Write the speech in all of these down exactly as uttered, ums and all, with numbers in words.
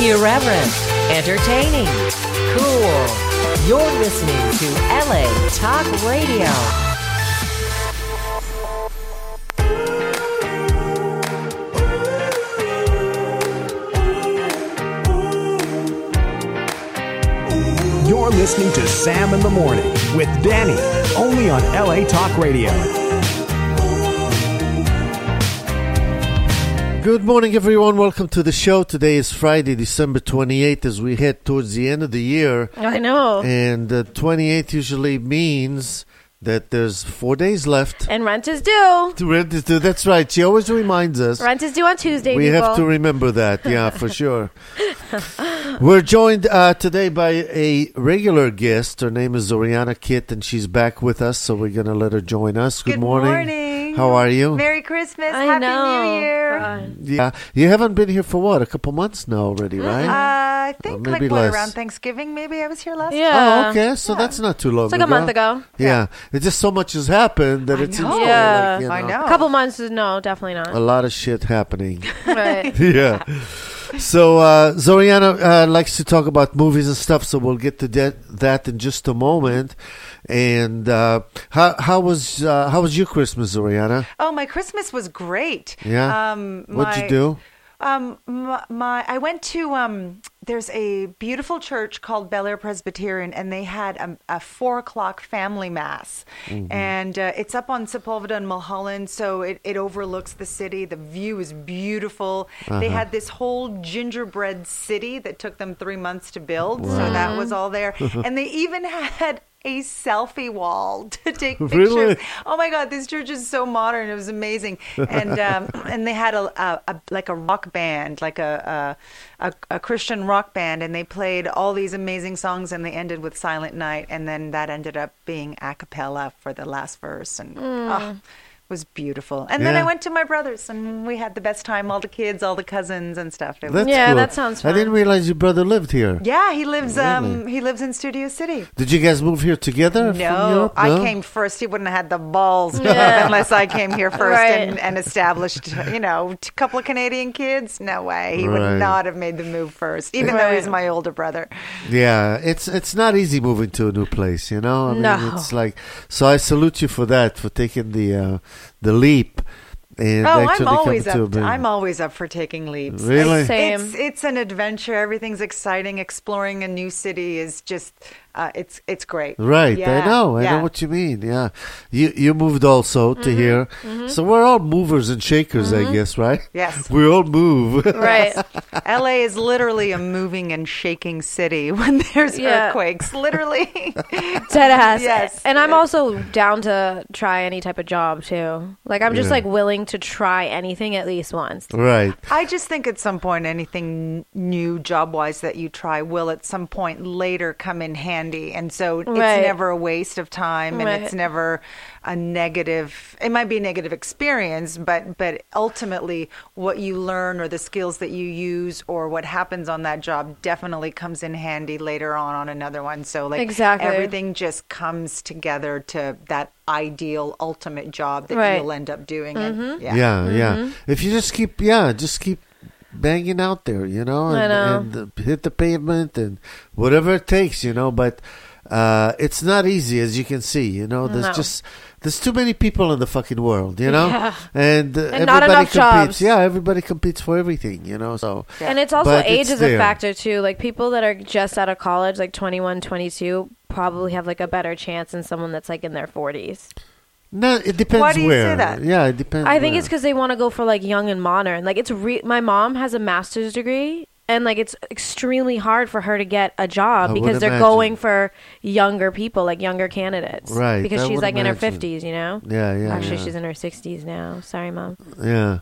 Irreverent, entertaining, cool. You're listening to L A Talk Radio. You're listening to Sam in the Morning with Danny, only on L A Talk Radio. Good morning, everyone. Welcome to the show. Today is Friday, December twenty-eighth, as we head towards the end of the year. I know. And uh, twenty-eighth usually means that there's four days left. And rent is due. To rent is due. That's right. She always reminds us. Rent is due on Tuesday, We people. have to remember that. Yeah, for sure. We're joined uh, today by a regular guest. Her name is Zoriana Kitt, and she's back with us, so we're going to let her join us. Good, Good morning. morning. How are you? Merry Christmas. I Happy know. New Year. God. Yeah. You haven't been here for what? A couple months now already, right? Uh, I Or think maybe like what, less. around Thanksgiving maybe I was here last Yeah. Oh, okay. So Yeah. that's not too long It's like ago. a month ago. Yeah. It's just so much has happened that I it's know. it's Yeah. like, you I know. A couple months, no, definitely a not. lot of shit happening. Right. Yeah. So uh, Zoriana uh, likes to talk about movies and stuff, so we'll get to that, that in just a moment. And uh, how how was uh, how was your Christmas, Zoriana? Oh, my Christmas was great. Yeah. Um, What'd my- you do? Um, my, my I went to um. There's a beautiful church called Bel Air Presbyterian, and they had a, a four o'clock family mass, Mm-hmm. and uh, it's up on Sepulveda and Mulholland, so it, it overlooks the city. The view is beautiful. Uh-huh. They had this whole gingerbread city that took them three months to build, so that was all there, and they even had a selfie wall to take pictures. Really? Oh my God, this church is so modern. It was amazing, and um, and they had a, a, a like a rock band, like a, a a a Christian rock band, and they played all these amazing songs, and they ended with Silent Night, and then that ended up being a cappella for the last verse, and oh, it was beautiful. And then Yeah. I went to my brother's, and we had the best time. All the kids, all the cousins, and stuff. It was- That's Yeah, cool. that sounds I didn't fun. realize your brother lived here. yeah, he lives um Really? he lives in Studio City. Did you guys move here together from No, Europe? I No? came first. He wouldn't have had the balls Yeah. unless I came here first Right. and, and established, you know, a couple of Canadian kids. No way. He Right. would not have made the move first, even though he's Right. my older brother. Yeah, it's it's not easy moving to a new place, you know. I mean, No. it's like so. I salute you for that, for taking the uh, the leap. And Oh, I'm actually always coming to up. a big- I'm always up for taking leaps. Really? Same. It's it's an adventure. Everything's exciting. Exploring a new city is just uh, it's it's great. Right, Yeah, I know, I yeah. know what you mean. Yeah, you you moved also to here, so we're all movers and shakers, I guess, right? Yes. we all move. Right. L A is literally a moving and shaking city when there's Yeah. earthquakes. Literally. Dead ass. Yes. And I'm also down to try any type of job, too. Like, I'm just, Yeah. like, willing to try anything at least once. Right. I just think at some point anything new job wise that you try will at some point later come in handy. And so Right. it's never a waste of time and Right. it's never a negative it might be a negative experience, but but ultimately what you learn or the skills that you use or what happens on that job definitely comes in handy later on on another one. So like Exactly. everything just comes together to that ideal ultimate job that Right. you'll end up doing. And, Yeah, yeah. yeah. If you just keep, yeah, just keep banging out there, you know, and, I know. and uh, hit the pavement and whatever it takes, you know. But uh, it's not easy, as you can see. You know, there's No. just there's too many people in the fucking world, you know, Yeah. and, uh, And not everybody enough competes. jobs. Yeah, everybody competes for everything, you know. So Yeah. And it's also But age it's is there. a factor, too. Like, people that are just out of college, like twenty-one, twenty-two, probably have, like, a better chance than someone that's, like, in their forties. no, it depends Why do you where. say that? Yeah, it depends. I think where. it's because they want to go for like young and modern. Like it's re- my mom has a master's degree, and like it's extremely hard for her to get a job I would because they're imagine. going for younger people, like younger candidates, Right, Because I she's would like in her imagine. fifties, you know. Yeah, yeah. Actually, yeah. she's in her sixties now. Sorry, mom. Yeah.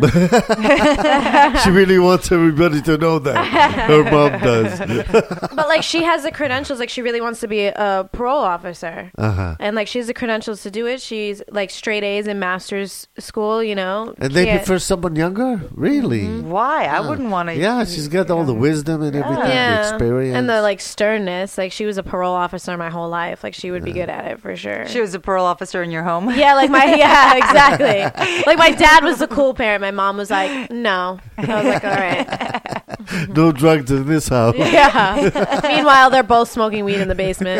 Uh-huh. She really wants everybody to know that. Her mom does. But like she has the credentials. Like she really wants to be a parole officer. Uh-huh. And like she has the credentials to do it. She's like straight A's in master's school, you know. And they Can't- prefer someone younger? Really? Why? I wouldn't want to. Yeah, she's got all the wisdom and everything, the yeah, experience. and the like sternness. Like she was a parole officer my whole life. Like she would be good at it for sure. She was a parole officer in your home. Yeah, like my yeah, exactly. Like my dad was the cool parent. My mom was like, no. I was like, all right. No drugs in this house. Yeah. Meanwhile, they're both smoking weed in the basement.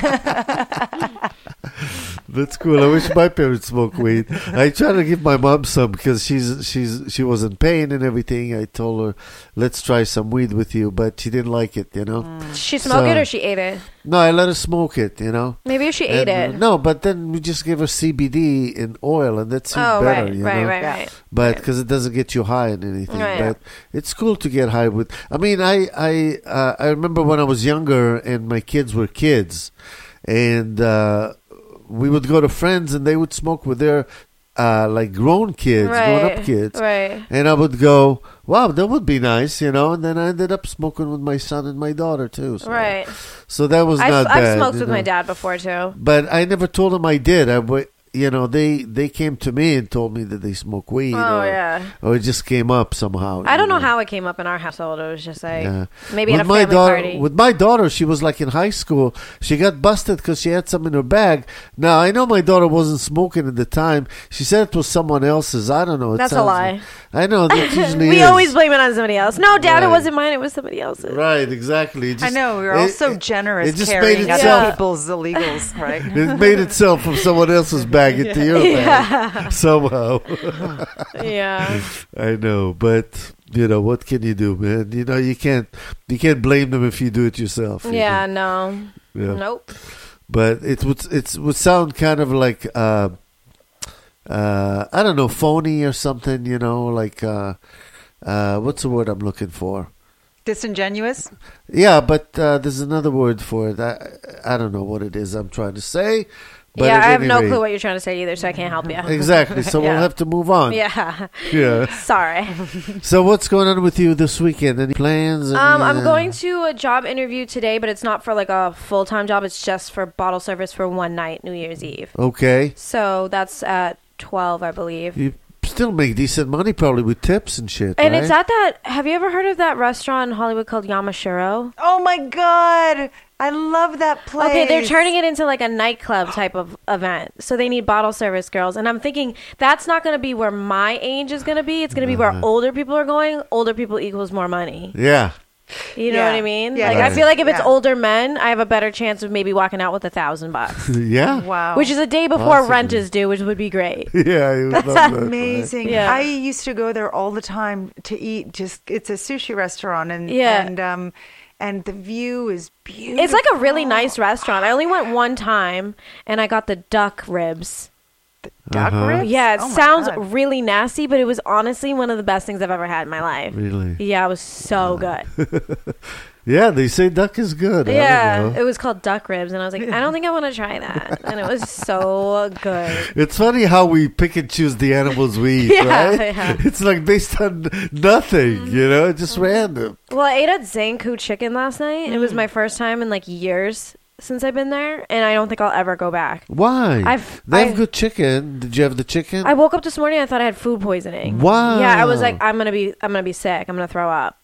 That's cool. I wish my parents smoked weed. I tried to give my mom some because she's she's she was in pain and everything. I told her, "Let's try some weed with you," but she didn't like it. You know. Did she smoke So- it or she ate it? No, I let her smoke it. You know. Maybe if she ate And, uh, it. No, but then we just give her C B D in oil, and that seems Oh, better. right, you right, know? right, Yeah. right. But because it doesn't get you high and anything, Right. but it's cool to get high with. I mean, I I uh, I remember when I was younger and my kids were kids, and uh, we would go to friends and they would smoke with their uh, like grown kids, grown Right. up kids, Right. and I would go, "Wow, that would be nice," you know. And then I ended up smoking with my son and my daughter too. So, Right. So that was I've, not I've bad. smoked you with my know. dad before too. But I never told them I did. I, wa- you know, they they came to me and told me that they smoke weed. Oh or, yeah. or it just came up somehow. I you don't know how it came up in our household. It was just like Yeah. maybe with at a my family daughter, party. With my daughter, she was like in high school. She got busted because she had some in her bag. Now I know my daughter wasn't smoking at the time. She said it was someone else's. I don't know. It That's a sounds lie. like- I know that usually we is. always blame it on somebody else. No, Dad, Right. it wasn't mine. It was somebody else's. Right, exactly. It I just- know we were all it- so it- generous it just carrying made other itself. people's illegals, right? It made itself from someone else's bag into your bag somehow. Yeah. I know, but you know what can you do, man? You know you can't you can't blame them if you do it yourself. you Yeah. know? No. Yeah. Nope. But it would it would sound kind of like uh, uh, I don't know, phony or something. You know, like uh, uh, what's the word I'm looking for? Disingenuous. Yeah, but uh, there's another word for it. I I don't know what it is I'm trying to say. But yeah, at I have any no rate- clue what you're trying to say either, so I can't help you. Exactly. So we'll Yeah. have to move on. Yeah. Yeah. Sorry. So what's going on with you this weekend? Any plans? Any, Um, I'm uh, going to a job interview today, but it's not for like a full time job. It's just for bottle service for one night, New Year's Eve. Okay. So that's at twelve, I believe. You still make decent money probably with tips and shit, And right? it's at that. Have you ever heard of that restaurant in Hollywood called Yamashiro? Oh my God, I love that place. Okay, they're turning it into like a nightclub type of event. So they need bottle service girls. And I'm thinking that's not going to be where my age is going to be. It's going to be Uh-huh. where older people are going. Older people equals more money. Yeah. You know Yeah. what I mean? Yeah, like yeah. I feel like if it's Yeah. older men, I have a better chance of maybe walking out with a thousand bucks. Yeah. Wow, Which is a day before Possibly. rent is due, which would be great. Yeah. you would love That's that, right? amazing. Yeah. I used to go there all the time to eat. Just it's a sushi restaurant, and Yeah. and um, and the view is beautiful. It's like a really nice restaurant. I only went one time, and I got the duck ribs. duck Uh-huh. ribs. Yeah, it Oh my sounds God. really nasty, but it was honestly one of the best things I've ever had in my life. Really? Yeah, it was so good. Yeah, they say duck is good. I Yeah, don't know. it was called duck ribs, and I was like, I don't think I want to try that. And it was so good. It's funny how we pick and choose the animals we eat, Yeah, right? yeah. It's like based on nothing, you know, just random. Well, I ate at Zanku Chicken last night. It was my first time in like years since I've been there, and I don't think I'll ever go back. Why? I've- they have I- good chicken. Did you have the chicken? I woke up this morning, I thought I had food poisoning. Wow. Yeah, I was like, I'm gonna be, I'm gonna be sick. I'm gonna throw up.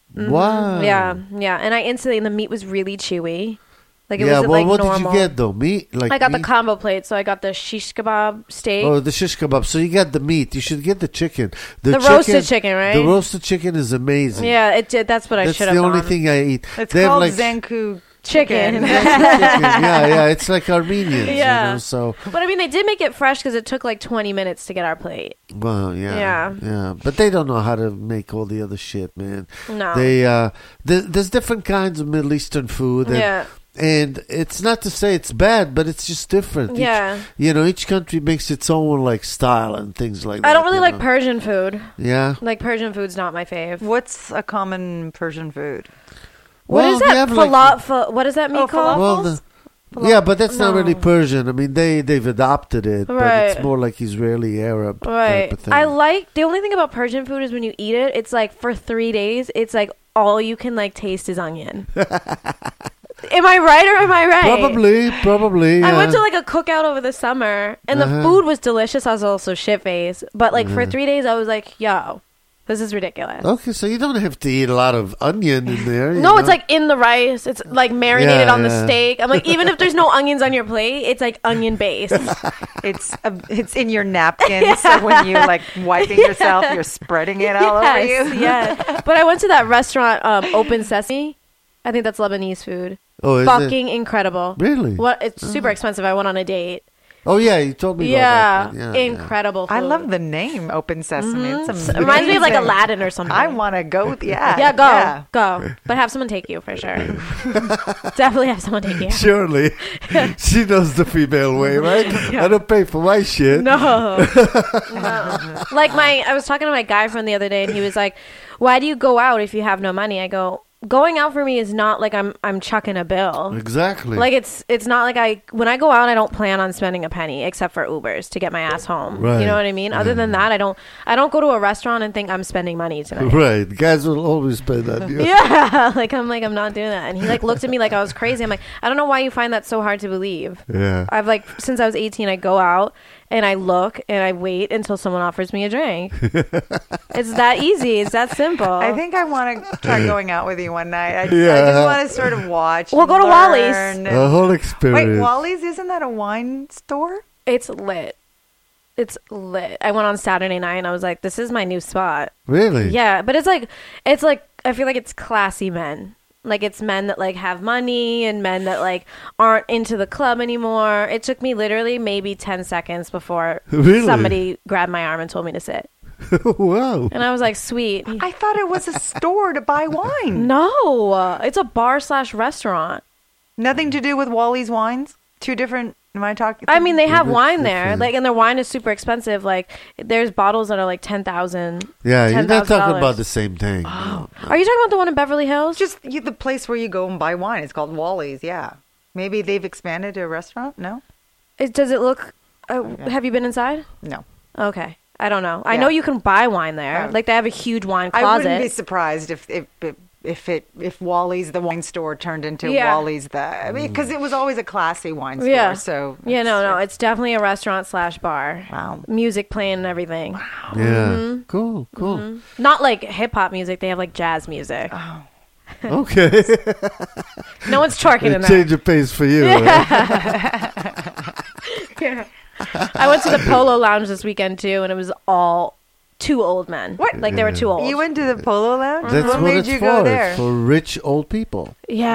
Wow. Yeah, yeah, and I instantly, and the meat was really chewy. Like it yeah, wasn't well, like what normal. did you get though? Meat? Like I got the meat? combo plate, so I got the shish kebab steak. Oh, the shish kebab. So you got the meat. You should get the chicken. The roasted chicken, right? The roasted chicken is amazing. Yeah, it did. That's what I That's should the have only gone. thing I eat. It's They have called like Zanku Chicken. chicken. chicken. Yeah, yeah. It's like Armenians. Yeah. You know, so But I mean, they did make it fresh because it took like twenty minutes to get our plate. well, yeah, Yeah. yeah. But they don't know how to make all the other shit, man. No. They uh, th- there's different kinds of Middle Eastern food. And, Yeah. And it's not to say it's bad, but it's just different. Each- Yeah. you know, each country makes its own like style and things like that. I don't really you like know. Persian food. Yeah. Like Persian food's not my fave. What's a common Persian food? What Well, is they that? have, like- Falafel. What is that meat Oh, called? Well, the, yeah, but that's not No. really Persian. I mean, they they've adopted it, but it's Right. more like Israeli Arab Right. type of thing. I like the only thing about Persian food is when you eat it, it's like for three days, it's like all you can like taste is onion. Am I right or am I right? Probably, probably. I yeah. went to like a cookout over the summer, and Uh-huh. the food was delicious. I was also shit faced, but like for three days, I was like, "Yo, This is ridiculous. Okay, so you don't have to eat a lot of onion in there. you No, know? it's like in the rice. It's like marinated Yeah, on the yeah. steak. I'm like, even if there's no onions on your plate, it's like onion based. It's a, it's in your napkin, so when you like wiping yourself, you're spreading it all over Yes, you. yeah. But I went to that restaurant, um, Open Sesame. I think that's Lebanese food. Oh, is Fucking incredible. Really? What? It's super expensive. I went on a date. Oh, yeah, you told me Yeah, about that. one. Yeah, incredible. I food. love the name Open Sesame. It's It reminds me of like amazing. Aladdin or something. I want to go. Yeah. Yeah, go, Yeah. go. But have someone take you for sure. Definitely have someone take you. Surely. She knows the female way, right? I don't pay for my shit. No. No. Like my, I was talking to my guy friend the other day, and he was like, "Why do you go out if you have no money?" I go, "Going out for me is not like I'm I'm chucking a bill. Exactly. Like it's it's not like I when I go out, I don't plan on spending a penny except for Ubers to get my ass home. Right. You know what I mean? Other than that, I don't I don't go to a restaurant and think I'm spending money tonight." Right. Guys will always spend on you. Yeah, like I'm like I'm not doing that, and he like looked at me like I was crazy. I'm like, I don't know why you find that so hard to believe. Yeah. I've like since I was eighteen, I go out and I look and I wait until someone offers me a drink. It's that easy. It's that simple. I think I want to try going out with you one night. I, Yeah. I just want to sort of watch. We'll go to Wally's. learn, The and- whole experience. Wait, Wally's isn't that a wine store? it's lit. It's lit. I went on Saturday night and I was like, this is my new spot. Really? Yeah, but it's like it's like I feel like it's classy men. Like it's men that like have money and men that like aren't into the club anymore. It took me literally maybe ten seconds before Really? somebody grabbed my arm and told me to sit. Wow. And I was like, sweet. I thought it was a store to buy wine. No, it's a bar slash restaurant. Nothing to do with Wally's wines. Two different. Am I talking? I mean, they have Different- wine there, different. like, and their wine is super expensive. Like, there's bottles that are like ten thousand. Yeah, you're not talking $10,000. about the same thing. No. Are you talking about the one in Beverly Hills? just you, the place where you go and buy wine. It's called Wally's. Yeah. Maybe they've expanded to a restaurant. No. It, does it look? Uh, have you been inside? No. Okay, I don't know. I Yeah. know you can buy wine there. Oh. Like they have a huge wine I closet. wouldn't be surprised if if if if it if Wally's the wine store turned into Yeah. Wally's the. I mean, because it was always a classy wine store. yeah. So yeah, no, no, it's definitely a restaurant slash bar. Wow. Music playing and everything. Yeah. Cool, cool. Not like hip hop music. They have like jazz music. Oh. Okay. No one's twerking in there. Change of pace for you. right? Yeah. I went to the Polo Lounge this weekend too, and it was all two old men. What? Like they were too old. You went to the Polo Lounge. That's what what, made it's you for. go there? It's for rich old people.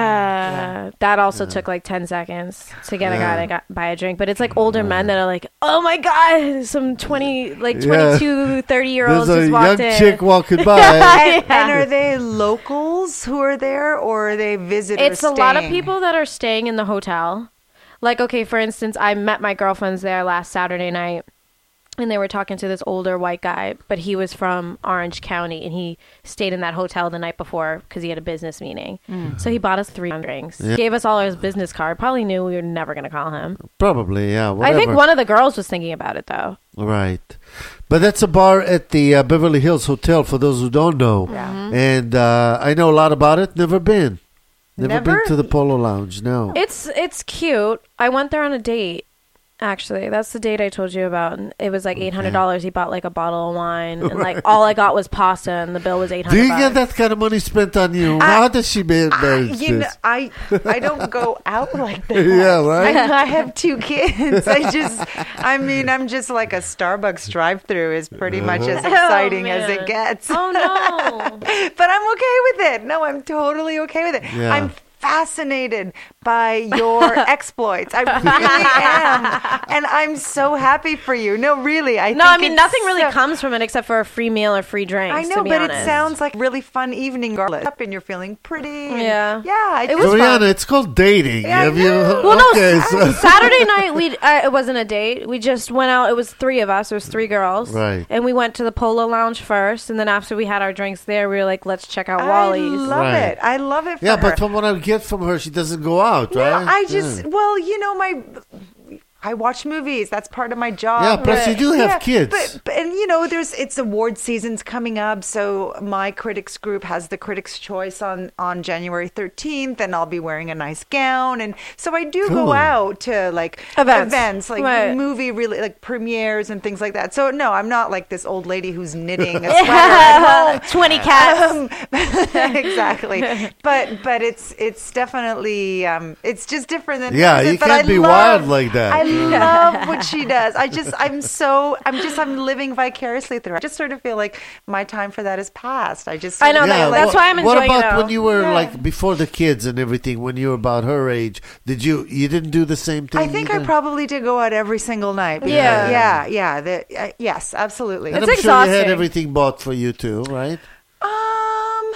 yeah. That also took like ten seconds to get a guy Yeah. to got, buy a drink. But it's like older men that are like, oh my God, some twenty, like Yeah. twenty-two, thirty year olds There's a just young walked in. chick walking by. And, Yeah. and are they locals who are there, or are they visitors? It's a lot of staying? people that are staying in the hotel. Like, okay, for instance, I met my girlfriends there last Saturday night, and they were talking to this older white guy, but he was from Orange County, and he stayed in that hotel the night before because he had a business meeting. So he bought us three drinks, Yeah. gave us all his business card. Probably knew we were never going to call him. Probably, yeah. I Whatever. think one of the girls was thinking about it, though. Right. But that's a bar at the uh, Beverly Hills Hotel, for those who don't know. Yeah. And uh, I know a lot about it. Never been. Never, Never? been to the Polo Lounge, no. It's it's cute. I went there on a date. Actually, that's the date I told you about. And it was like eight hundred dollars. He bought like a bottle of wine, and like all I got was pasta, and the bill was eight Do hundred. you get that kind of money spent on you? How does she ma- I, manage you know, this? I I don't go out like that. Yeah, right? I, I have two kids. I just, I mean, I'm just like a Starbucks drive-through is pretty much as exciting as it man. gets. Oh no! But I'm okay with it. No, I'm totally okay with it. Yeah. I'm fascinated by your exploits. I really am. And I'm so happy for you. No, really. I No, think I mean it's nothing really so- comes from it except for a free meal or free drinks. I know, to be but honest. it sounds like a really fun evening. Regardless, up and you're feeling pretty. and- Yeah. yeah. It It was was Oriana, fun. it's called dating. Yeah, I Have you? know. Well, no, okay, s- so- Saturday night we uh, it wasn't a date. We just went out. It was three of us. It was three girls. Right. And we went to the Polo Lounge first, and then after we had our drinks there, we were like, let's check out I Wally's. love Right. it. I love it. For yeah, her. but from what I get from her, she doesn't go out, No, right? I just Yeah. well, you know, my I watch movies. That's part of my job. Yeah, plus you do have kids. But, but and you know, there's it's award season's coming up, so my critics group has the Critics' Choice on on January thirteenth, and I'll be wearing a nice gown, and so I do Cool. go out to like Events. events like Right. movie really like premieres and things like that. So no, I'm not like this old lady who's knitting a sweater at home. twenty cats. Um, exactly, but but it's it's definitely um, it's just different than Yeah, hers, you but can't I be love- wild like that. I love what she does. I just I'm so I'm just I'm living vicariously through her. I just sort of feel like my time for that is past. I just I know, sort of but feel like- that's why I'm What enjoying it about now. when you were Yeah. like before the kids and everything? When you were about her age, did you you didn't do the same thing? I think I either? probably did go out every single night. because- Yeah. yeah, yeah. The, uh, yes, absolutely. And It's I'm sure you had exhausting. everything bought for you too, right? Um,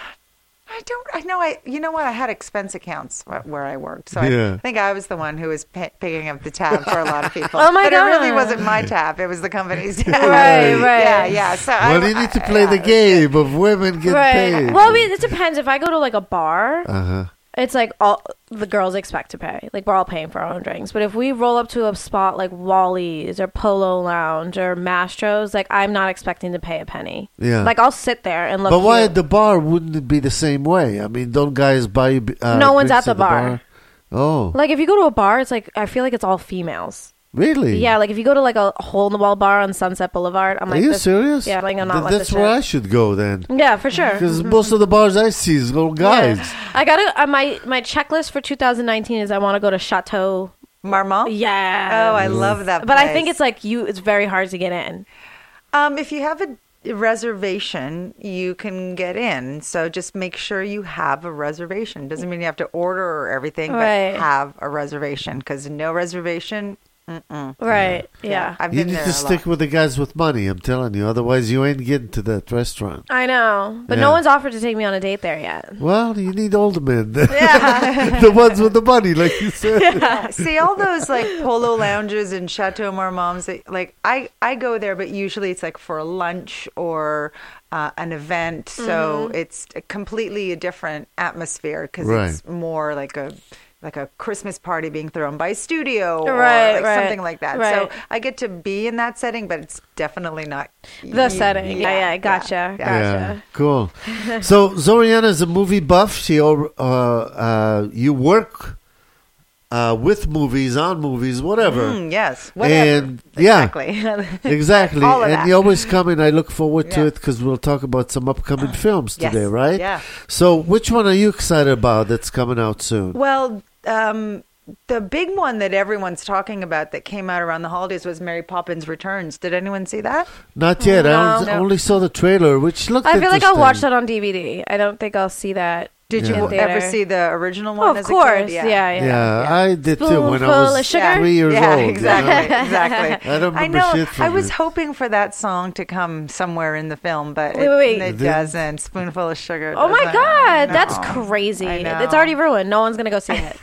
I don't. I know. I. You know what? I had expense accounts wh- where I worked, so I, Yeah. I think I was the one who was pa picking up the tab for a lot of people. Oh, my but it really God. wasn't my tab. It was the company's tab. Right, right. Yeah, yeah. So I, Well, you need to I- play the yeah. game of women get Right. paid. Well, I mean, it depends. If I go to like a bar, uh-huh. it's like all the girls expect to pay. Like we're all paying for our own drinks. But if we roll up to a spot like Wally's or Polo Lounge or Mastro's, like I'm not expecting to pay a penny. Yeah. Like I'll sit there and look. But why cute. at the bar wouldn't it be the same way? I mean, don't guys buy you? Uh, No one's drinks at the bar. Oh, Like if you go to a bar, it's like I feel like it's all females. really? Yeah, like if you go to like a hole in the wall bar on Sunset Boulevard, I'm Are like, you this- serious? Yeah, like I'm not Th- let That's this where shit. I should go then. Yeah, for sure. Because most of the bars I see is all guys. Yeah. I gotta. Uh, my my checklist for two thousand nineteen is I want to go to Chateau. Marmont. Yeah. Oh, I love that. But I place. think it's like you. It's very hard to get in. Um, if you have a reservation, you can get in. So just make sure you have a reservation. Doesn't mean you have to order everything, Right. but have a reservation. Because no reservation, mm-mm. Right. Yeah. I've You been need there to a stick lot. with the guys with money, I'm telling you. Otherwise, you ain't getting to that restaurant. I know, but Yeah. no one's offered to take me on a date there yet. Well, you need older men. Yeah. The ones with the money, like you said. See all those like polo lounges and Chateau Marmont's. They, like I, I go there, but usually it's like for a lunch or uh, an event. So it's a completely a different atmosphere because Right. it's more like a like a Christmas party being thrown by a studio or Right, like right, something like that. right. So I get to be in that setting, but it's definitely not The setting. Yeah, yeah, gotcha. yeah. Yeah, cool. So Zoriana is a movie buff. She, al- uh, uh, you work uh, with movies, on movies, whatever. Mm, yes, whatever. And yeah, Exactly. exactly. All of and that. you always come in. I look forward to Yeah. it because we'll talk about some upcoming films Yes, today, right? yeah. So, which one are you excited about that's coming out soon? Well, um, the big one that everyone's talking about that came out around the holidays was Mary Poppins Returns. Did anyone see that? Not yet. I No. only, only saw the trailer, which looked. I feel like I'll watch interesting. that on D V D. I don't think I'll see that. Did Yeah. you in theater. ever see the original one? Oh, of as course. A kid? Yeah, yeah. Yeah, I did too when I Spoonful was of sugar? three years yeah, old. you know? exactly, exactly. I don't I remember know. shit from I was it. hoping for that song to come somewhere in the film, but Wait, it, wait, wait. it It didn't? doesn't. Spoonful of sugar. Oh my doesn't. god, No. that's crazy. I know. It's already ruined. No one's gonna go see it.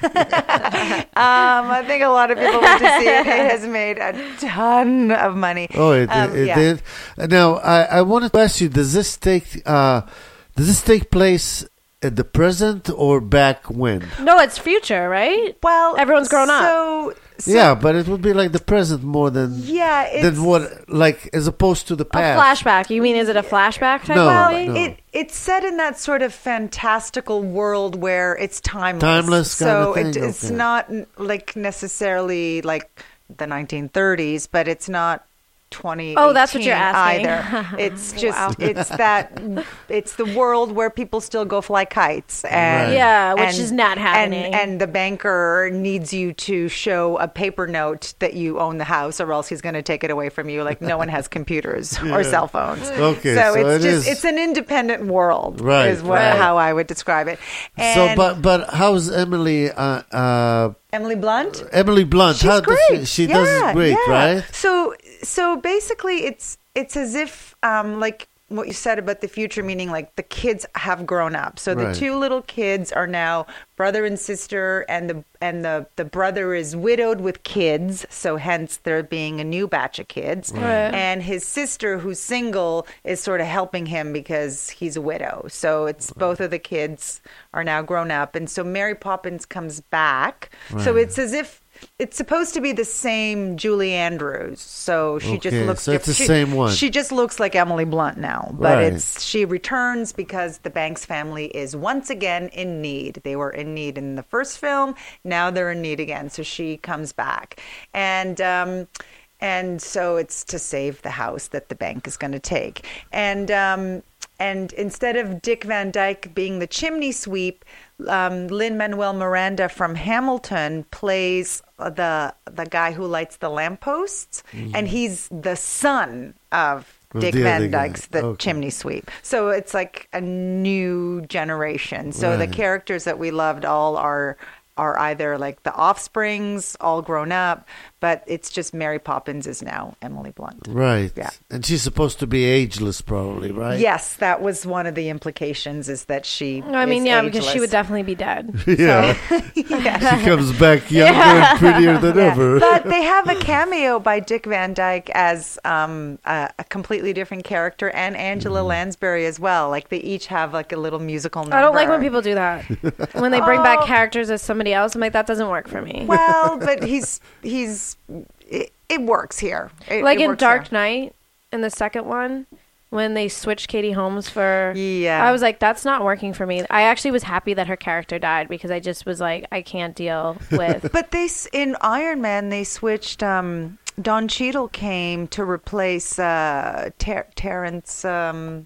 Um, I think a lot of people went to see it. It has made a ton of money. Oh, it, Um, it yeah. did. Now, I, I wanted to ask you: Does this take uh, does this take place at the present or back when? No, it's future, right? Well, Everyone's grown up. so, so yeah, but it would be like the present more than yeah, it's, than what, like as opposed to the A past. flashback. You mean is it a flashback type No, movie? no. It it's set in that sort of fantastical world where it's timeless. Timeless kind so of thing? it, it's Okay. not n- like necessarily like the nineteen thirties, but it's not twenty. Oh, that's what you're asking. Either. It's just Wow. it's that it's the world where people still go fly kites and Right. Yeah, which and- is not happening. And, and the banker needs you to show a paper note that you own the house, or else he's going to take it away from you. Like no one has computers or cell phones. Okay, so, so it's it just is- it's an independent world, Right, Is what, right. how I would describe it. And So, but but how's Emily? Uh, uh, Emily Blunt. Emily Blunt. She's how great. Does she she yeah, does great, yeah. right? So so basically, it's it's as if um, like what you said about the future, meaning like the kids have grown up. So the Right. two little kids are now brother and sister, and the and the the brother is widowed with kids, so hence there being a new batch of kids. Right. And his sister, who's single, is sort of helping him because he's a widow. So it's both of the kids are now grown up, and so Mary Poppins comes back. So Right. it's as if it's supposed to be the same Julie Andrews, so she just Okay, looks. so it's diff- the she, same one. She just looks like Emily Blunt now, but Right. it's she returns because the Banks family is once again in need. They were in need in the first film. Now they're in need again, so she comes back, and um, and so it's to save the house that the bank is going to take, and. Um, And instead of Dick Van Dyke being the chimney sweep, um, Lin-Manuel Miranda from Hamilton plays the the guy who lights the lampposts, and he's the son of Of Dick the other Van guy. Dyke's the Okay. chimney sweep. So it's like a new generation. So the Right. characters that we loved all are are either like the offsprings, all grown up, but it's just Mary Poppins is now Emily Blunt. Right. Yeah. And she's supposed to be ageless, probably, right? Yes, that was one of the implications is that she. I mean, is yeah, because she ageless. would definitely be dead. Yeah. Yeah. She comes back younger and prettier than Yeah. ever. But they have a cameo by Dick Van Dyke as um, a, a completely different character, and Angela Lansbury as well. Like they each have like a little musical number. I don't like when people do that. When they bring back Oh. characters as somebody else, I'm like, that doesn't work for me. Well, but he's he's it, it works here. It, Like it in works Dark here. Knight, in the second one, when they switched Katie Holmes for, Yeah. I was like, that's not working for me. I actually was happy that her character died because I just was like, I can't deal with. But they s- in Iron Man they switched. Um, Don Cheadle came to replace uh, Ter- Terrence. Um,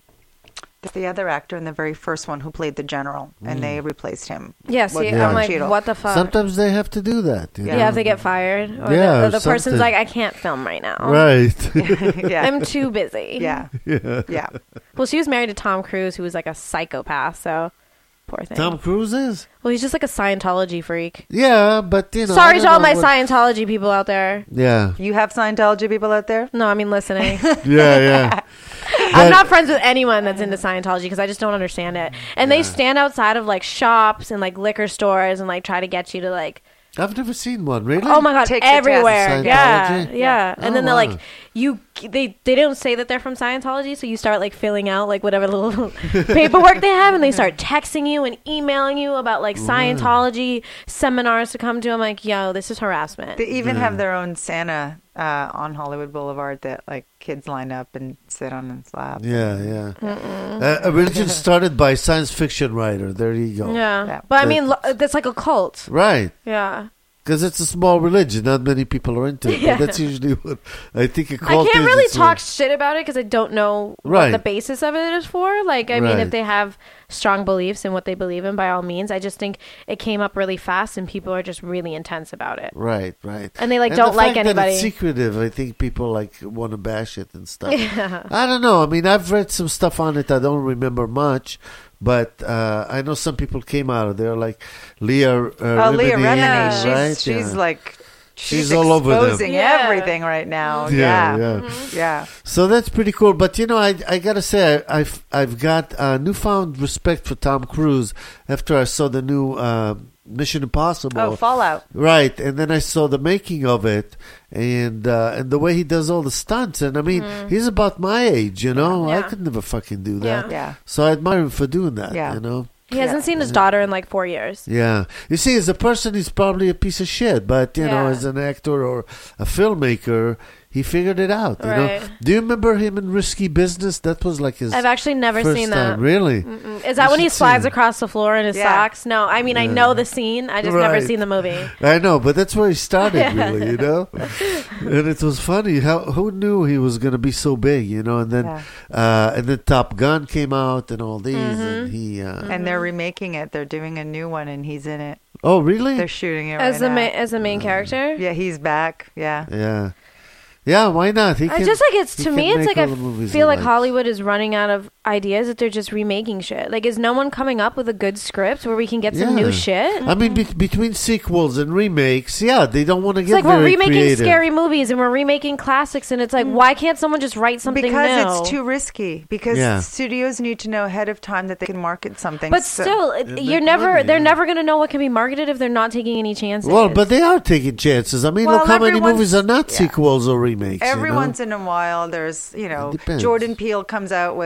the other actor in the very first one who played the general, and they replaced him. Yeah, see, with Yeah. I'm like, Cheadle. what the fuck? Sometimes they have to do that. You Yeah. know? you have to get fired, or Yeah, the, or or the person's something. like, I can't film right now. Right. yeah, I'm too busy. yeah, yeah. yeah. Well, she was married to Tom Cruise, who was like a psychopath. So poor thing. Tom Cruise is? Well, he's just like a Scientology freak. Yeah, but you know. I Sorry don't to all know my what- Scientology people out there. Yeah. You have Scientology people out there? No, I mean listening. Yeah, yeah. I'm not friends with anyone that's into Scientology because I just don't understand it. And they stand outside of like shops and like liquor stores and like try to get you to like, I've never seen one, really? oh my god, Take the test. everywhere. Yeah, Scientology? yeah. And Oh, then they're wow. like, you, they, they don't say that they're from Scientology, so you start like filling out like whatever little paperwork they have, and they start texting you and emailing you about like Scientology seminars to come to. I'm like, yo, this is harassment. They even have their own Santa uh, on Hollywood Boulevard that like kids line up and sit on his lap. Yeah, yeah. Uh, a religion started by a science fiction writer. There you go. Yeah, Yeah. but I That- mean, lo- that's like a cult. Right. Yeah. Because it's a small religion. Not many people are into it. Yeah. But that's usually what I think a I cult can't is. really It's talk like- shit about it because I don't know Right. what the basis of it is for. Like, I mean, Right. if they have strong beliefs in what they believe in, by all means. I just think it came up really fast and people are just really intense about it. Right, right. And they, like, the don't like fact that anybody. it's secretive. I think people like want to bash it and stuff. I don't know. I mean, I've read some stuff on it. I don't remember much, but uh, I know some people came out of there, like Leah. Uh, Oh, Leah Remini, Remini. She's right? she's Yeah. like she's, She's all over them. exposing Yeah. everything right now. Yeah, Yeah, yeah. yeah. So that's pretty cool. But you know, I I gotta say, I, I've I've got a newfound respect for Tom Cruise after I saw the new uh, Mission Impossible. Oh, Fallout. Right, and then I saw the making of it, and uh, and the way he does all the stunts, and I mean, he's about my age, you know. I Yeah. could never fucking do that. Yeah. Yeah. So I admire him for doing that. Yeah. You know. He hasn't Yeah. seen his daughter in like four years. Yeah, you see, as a person, he's probably a piece of shit, but you know, Yeah. as an actor or a filmmaker, he figured it out. You know. Right. Do you remember him in Risky Business? That was like his. I've actually never first seen time. that. Really? Mm. Is that You when he should see slides it. across the floor in his Yeah. socks? No, I mean, I know the scene. I just never Right. seen the movie. I know, but that's where he started, really, you know? And it was funny. How Who knew he was going to be so big, you know? And then Yeah. uh, and then Top Gun came out and all these, Mm-hmm. and he... Uh, And they're remaking it. They're doing a new one, and he's in it. oh, really? They're shooting it As right the now. ma- as the main character. Yeah, he's back. Yeah. Yeah. Yeah, why not? He I can- just like it's he to can me. It's make like I all the movies feel he like likes. Hollywood is running out of ideas that they're just remaking shit. Like, is no one coming up with a good script where we can get some Yeah. new shit? I mean, be- between sequels and remakes, yeah, they don't want to It's get like we're very remaking creative. scary movies and we're remaking classics, and it's like, why can't someone just write something Because new? it's too risky. Because Yeah. studios need to know ahead of time that they can market something. But So- still, it- They you're make never. money, they're yeah. never going to know what can be marketed if they're not taking any chances. Well, but they are taking chances. I mean, Well, look how many everyone's- movies are not yeah. sequels or remakes. Every you know? once in a while, there's, you know, It depends. Jordan Peele comes out with Get Out.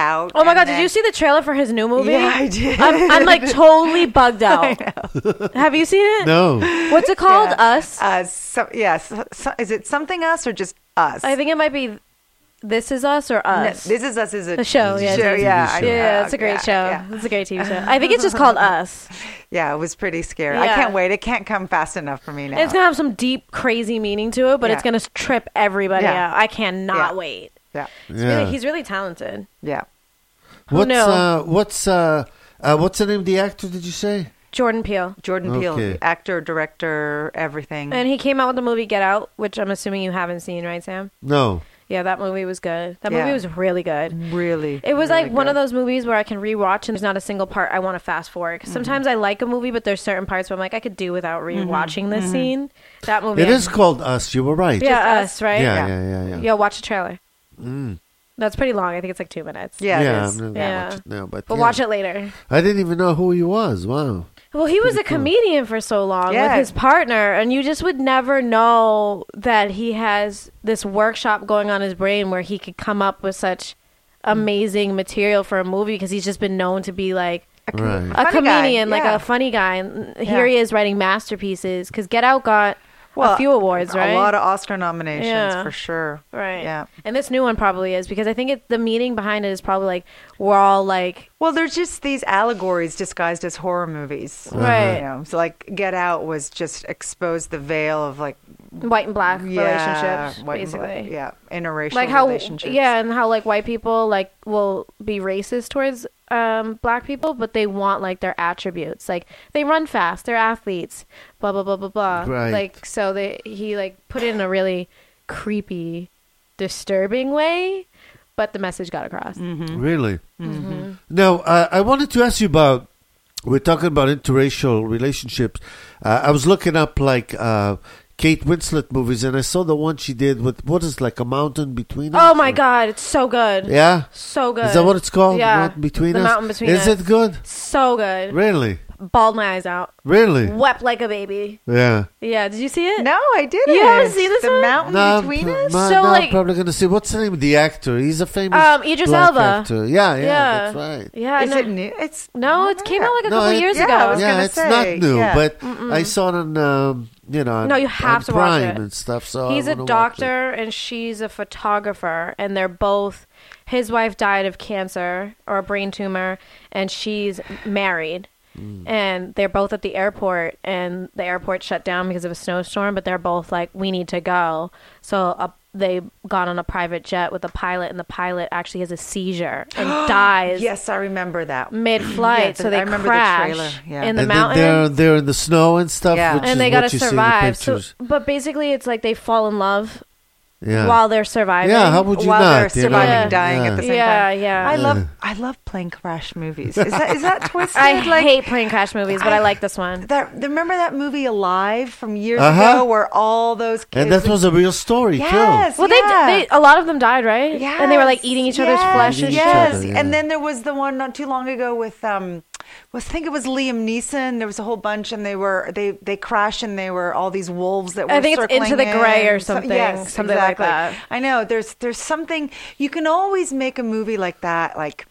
out. Oh my and god, then- did you see the trailer for his new movie? Yeah, I did. I'm, I'm like totally bugged out. Have you seen it? No. What's it called? Yeah. Us? Uh, so, yes. So, is it Something Us or just Us? I think it might be This Is Us or No, Us. This Is Us is a The show, yeah, show, it's a yeah, T V I- show. yeah, it's a great yeah, show. Yeah. It's a great T V show. I think it's just called Us. Yeah, it was pretty scary. I Yeah. can't wait. It can't come fast enough for me now. It's gonna have some deep, crazy meaning to it, but it's Yeah. gonna trip everybody Yeah. out. I cannot Yeah. wait. yeah, He's, Yeah. really, he's really talented. yeah. What's knew? uh, what's uh, uh, what's the name of the actor? Did you say? Jordan Peele. Jordan Peele, Okay. actor, director, everything. And he came out with the movie Get Out, which I'm assuming you haven't seen, right, Sam? No. Yeah, that movie was good. That Yeah. movie was really good. really, It was really like one of good. those movies where I can rewatch and there's not a single part I want to fast forward. 'Cause sometimes I like a movie, but there's certain parts where I'm like, I could do without rewatching this scene. That movie. It I- is called Us. You were right. Yeah, Just us, right? Yeah, Yeah. yeah, yeah, yeah. Yo, watch the trailer. Mm. That's pretty long. I think it's like two minutes. Yeah, yeah, it is. I'm not gonna Yeah. watch it now, but, But yeah. watch it later. I didn't even know who he was. Wow. Well, he was a Pretty cool. comedian for so long Yeah. with his partner, and you just would never know that he has this workshop going on in his brain where he could come up with such amazing material for a movie because he's just been known to be like Right. a Funny guy, comedian, like yeah. a funny guy. And Yeah. here he is writing masterpieces because Get Out got a few awards, right? A lot of Oscar nominations Yeah. for sure. right. Yeah. And this new one probably is because I think it, the meaning behind it is probably like we're all like Well, there's just these allegories disguised as horror movies. Right. You know, so like Get Out was just exposed the veil of like white and black yeah, relationships, white and black- basically. yeah, interracial Like how relationships. yeah, and how like white people like will be racist towards um black people, but they want like their attributes. Like they run fast, they're athletes, blah blah blah blah blah. Right. Like so they he like put it in a really creepy, disturbing way, but the message got across. Really? Mm-hmm. Now, uh, I wanted to ask you about. We're talking about interracial relationships. Uh, I was looking up like uh, Kate Winslet movies, and I saw the one she did with what is like a mountain between us. Oh my or- god, it's so good. Yeah. So good. Is that what it's called? Yeah. Mountain between The us. Mountain Between Is Us. it good? So good. Really? Bawled my eyes out. Really? Wept like a baby. Yeah. Yeah, did you see it? No, I didn't. You haven't seen this The one? Mountain No, I'm, Between pro- Us? no, So, no, I'm like- probably going to see. What's the name of the actor? He's a famous Um, Idris black Elba. actor. Yeah, yeah, Yeah. that's right. Yeah, Is no. it new? It's No, it came out like a No, couple it- years yeah, ago. I was yeah, gonna it's say, not new, yeah. but I saw it on, um, you know, on, No, you have on to watch Prime it. and stuff. So He's I a wanna watch doctor and she's a photographer, and they're both. His wife died of cancer or a brain tumor, and she's married. Mm. And they're both at the airport, and the airport shut down because of a snowstorm. But they're both like, "We need to go." So uh, they got on a private jet with the pilot, and the pilot actually has a seizure and dies Yes, I remember that. mid-flight. Yeah, so the- they I remember the crash trailer, yeah. in the and mountain. then they're they're in the snow and stuff. Yeah. which and is they what gotta you see in the survive. So, pictures. but basically, it's like they fall in love yeah. while they're surviving. yeah, how would you While not? they're you know? surviving, Yeah. dying Yeah. at the same Yeah, time. yeah. I Yeah. love, I love plane crash movies. Is that is that twisted? I like, hate plane crash movies, but I, I- like this one. that. Remember that movie Alive from years Uh-huh. ago, where all those kids. And that was a real story yes, too. Well, yeah. they, they a lot of them died, right? Yes, And they were like eating each other's yes, flesh and Eating shit. each Yes, other, yeah. and then there was the one not too long ago with um, was I think it was Liam Neeson. There was a whole bunch, and they were they they crashed, and they were all these wolves that were. I think it's circling Into the Gray in. or So- something, yes, something like exactly. that. I know. There's there's something you can always make a movie like that, like.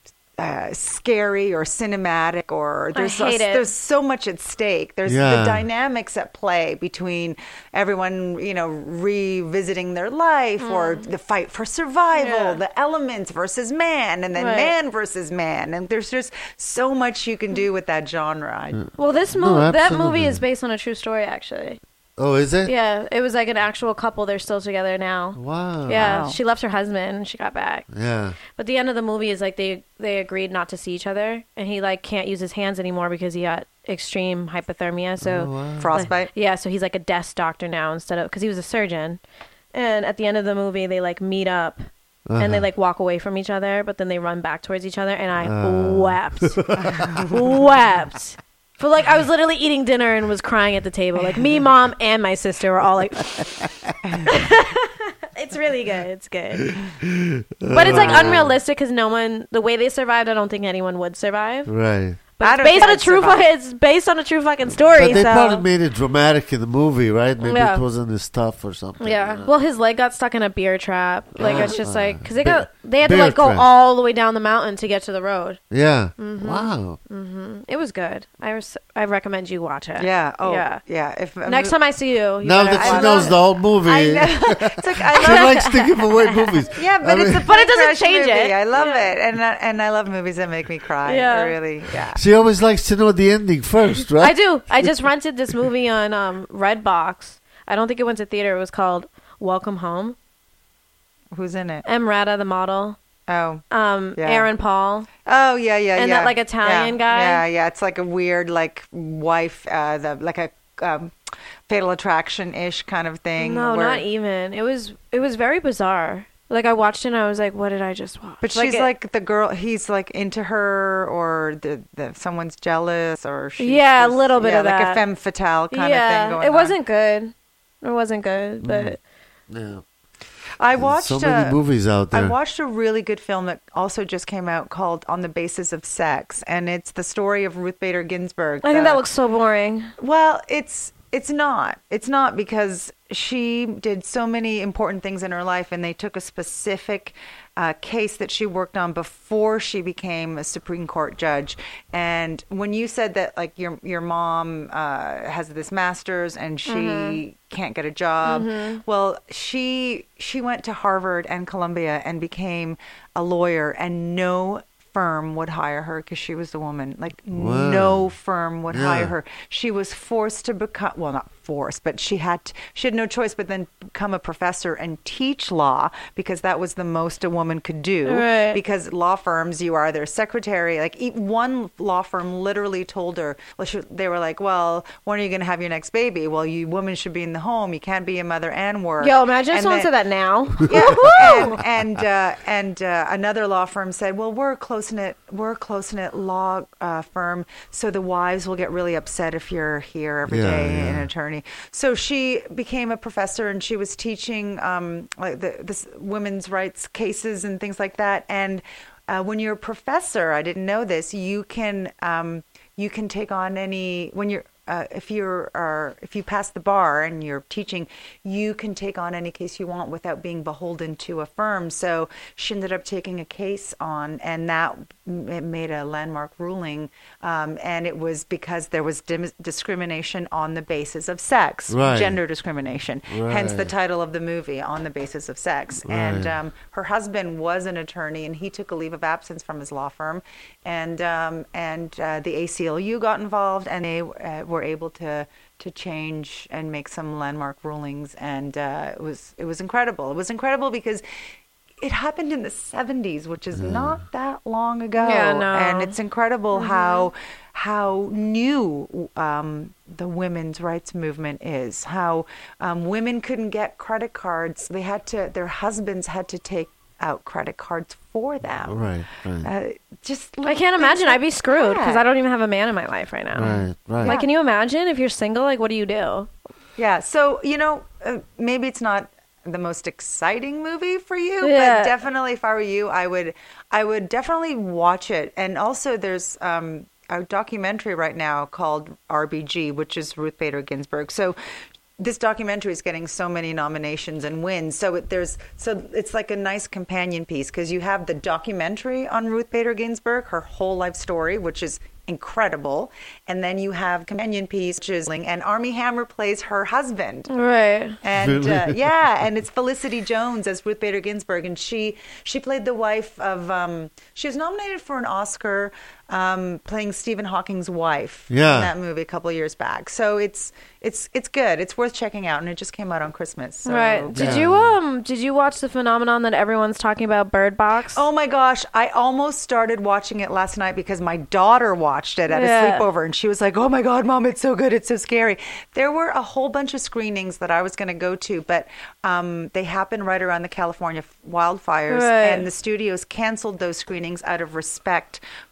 Uh, scary or cinematic, or there's hate a- it. there's so much at stake. There's Yeah. the dynamics at play between everyone, you know, revisiting their life, or the fight for survival, Mm. Yeah. the elements versus man, and then Right. man versus man, and there's just so much you can do with that genre. I- Well, this No, movie, that absolutely. movie is based on a true story, actually. Oh, is it? Yeah, it was like an actual couple. They're still together now. Wow. Yeah, Wow. she left her husband and she got back. Yeah. But the end of the movie is like they they agreed not to see each other, and he like can't use his hands anymore because he got extreme hypothermia. So Oh, wow. Frostbite. yeah, so he's like a desk doctor now instead of because he was a surgeon. And at the end of the movie, they like meet up and they Uh-huh. like walk away from each other, but then they run back towards each other, and I Uh. wept, wept. For like I was literally eating dinner and was crying at the table. Like me, mom, and my sister were all like. It's really good. It's good, but it's like unrealistic because no one. The way they survived, I don't think anyone would survive. Right. But I it's don't based think on a I'd true. survive. Fu- it's based on a true fucking story. But they so. probably made it dramatic in the movie, right? Maybe Yeah. it wasn't as tough or something. Yeah. you know? Well, his leg got stuck in a beer trap. Like it's just like because they Bear- got they had to bear like go trap. all the way down the mountain to get to the road. Yeah. Mm-hmm. Wow. It was good. I was, I recommend you watch it. Yeah. Oh, Yeah. yeah. If Next time I see you, you Now better that she watch knows it. the whole movie, I know. It's like, I she love likes to give away movies. Yeah, but I it's mean- a But it doesn't fresh change movie. it. I love Yeah. it, and I, and I love movies that make me cry. Yeah. I really, yeah. She always likes to know the ending first, right? I do. I just rented this movie on um, Redbox. I don't think it went to theater. It was called Welcome Home. Who's in it? Emrata, the model. Oh, Um, Yeah. Aaron Paul. oh, yeah, yeah, And yeah. that, like, Italian yeah. guy? Yeah, yeah. It's like a weird, like wife, uh, the like a um, Fatal Attraction ish kind of thing. No, where- not even. It was. It was very bizarre. Like I watched it and I was like, "What did I just watch?" But she's it- like the girl. He's like into her, or the, the someone's jealous, or she's Yeah, a just- little bit yeah, of like that. a femme fatale kind yeah, of thing going it on. wasn't good. It wasn't good, but Yeah. I watched so many uh, movies out there. I watched a really good film that also just came out called On the Basis of Sex, and it's the story of Ruth Bader Ginsburg. I think the- that looks so boring. Well, it's it's not. It's not because she did so many important things in her life, and they took a specific uh, case that she worked on before she became a Supreme Court judge. And when you said that, like your your mom uh, has this master's and she Mm-hmm. can't get a job, well, she she went to Harvard and Columbia and became a lawyer, and no firm would hire her because she was a woman. Like Wow. no firm would Yeah. hire her. She was forced to become, well, not forced, but she had to, she had no choice but then become a professor and teach law, because that was the most a woman could do. Right. Because law firms, you are their secretary. Like e- one law firm literally told her, well, she, they were like, well, when are you going to have your next baby? Well, you women should be in the home. You can't be a mother and work. Yo, imagine if And someone then- said that now. yeah, and and, uh, and uh, another law firm said, "Well, we're a close knit, we're a close knit law uh, firm, so the wives will get really upset if you're here every Yeah, day, yeah. an attorney." So she became a professor, and she was teaching um, like the this women's rights cases and things like that. And uh, when you're a professor, I didn't know this, you can um, you can take on any when you're. Uh, if you're are if you pass the bar and you're teaching, you can take on any case you want without being beholden to a firm. So she ended up taking a case on, and that m- it made a landmark ruling. Um, and it was because there was dim- discrimination on the basis of sex, Right. gender discrimination. Hence the Right. title of the movie, On the Basis of Sex. And Right. um, her husband was an attorney, and he took a leave of absence from his law firm, and um, and uh, the A C L U got involved, and they uh, were able to to change and make some landmark rulings, and uh, it was it was incredible. It was incredible because it happened in the seventies, which is not that long ago. Yeah, no. And it's incredible how how new um, the women's rights movement is. How um, women couldn't get credit cards; they had to. Their husbands had to take out credit cards for them. Right, right, Uh, just I little can't things imagine. like I'd be screwed because that. I don't even have a man in my life right now. right, right. Like, can you imagine if you're single? Like, what do you do? Yeah. So, you know, uh, maybe it's not the most exciting movie for you, Yeah. but definitely if I were you, I would, I would definitely watch it. And also there's um, a documentary right now called R B G, which is Ruth Bader Ginsburg. So this documentary is getting so many nominations and wins. So it, there's so it's like a nice companion piece because you have the documentary on Ruth Bader Ginsburg, her whole life story, which is incredible, and then you have companion piece, which is and Armie Hammer plays her husband. Right. And uh, yeah, and it's Felicity Jones as Ruth Bader Ginsburg, and she she played the wife of. Um, she was nominated for an Oscar um, playing Stephen Hawking's wife Yeah. in that movie a couple of years back. So it's it's it's good. It's worth checking out, and it just came out on Christmas. So. Right. Did Yeah. you um did you watch the phenomenon that everyone's talking about, Bird Box? Oh my gosh, I almost started watching it last night because my daughter watched it at Yeah. a sleepover and she was like, "Oh my God, Mom, it's so good. It's so scary." There were a whole bunch of screenings that I was going to go to, but um, they happened right around the California f- wildfires, Right. and the studios canceled those screenings out of respect for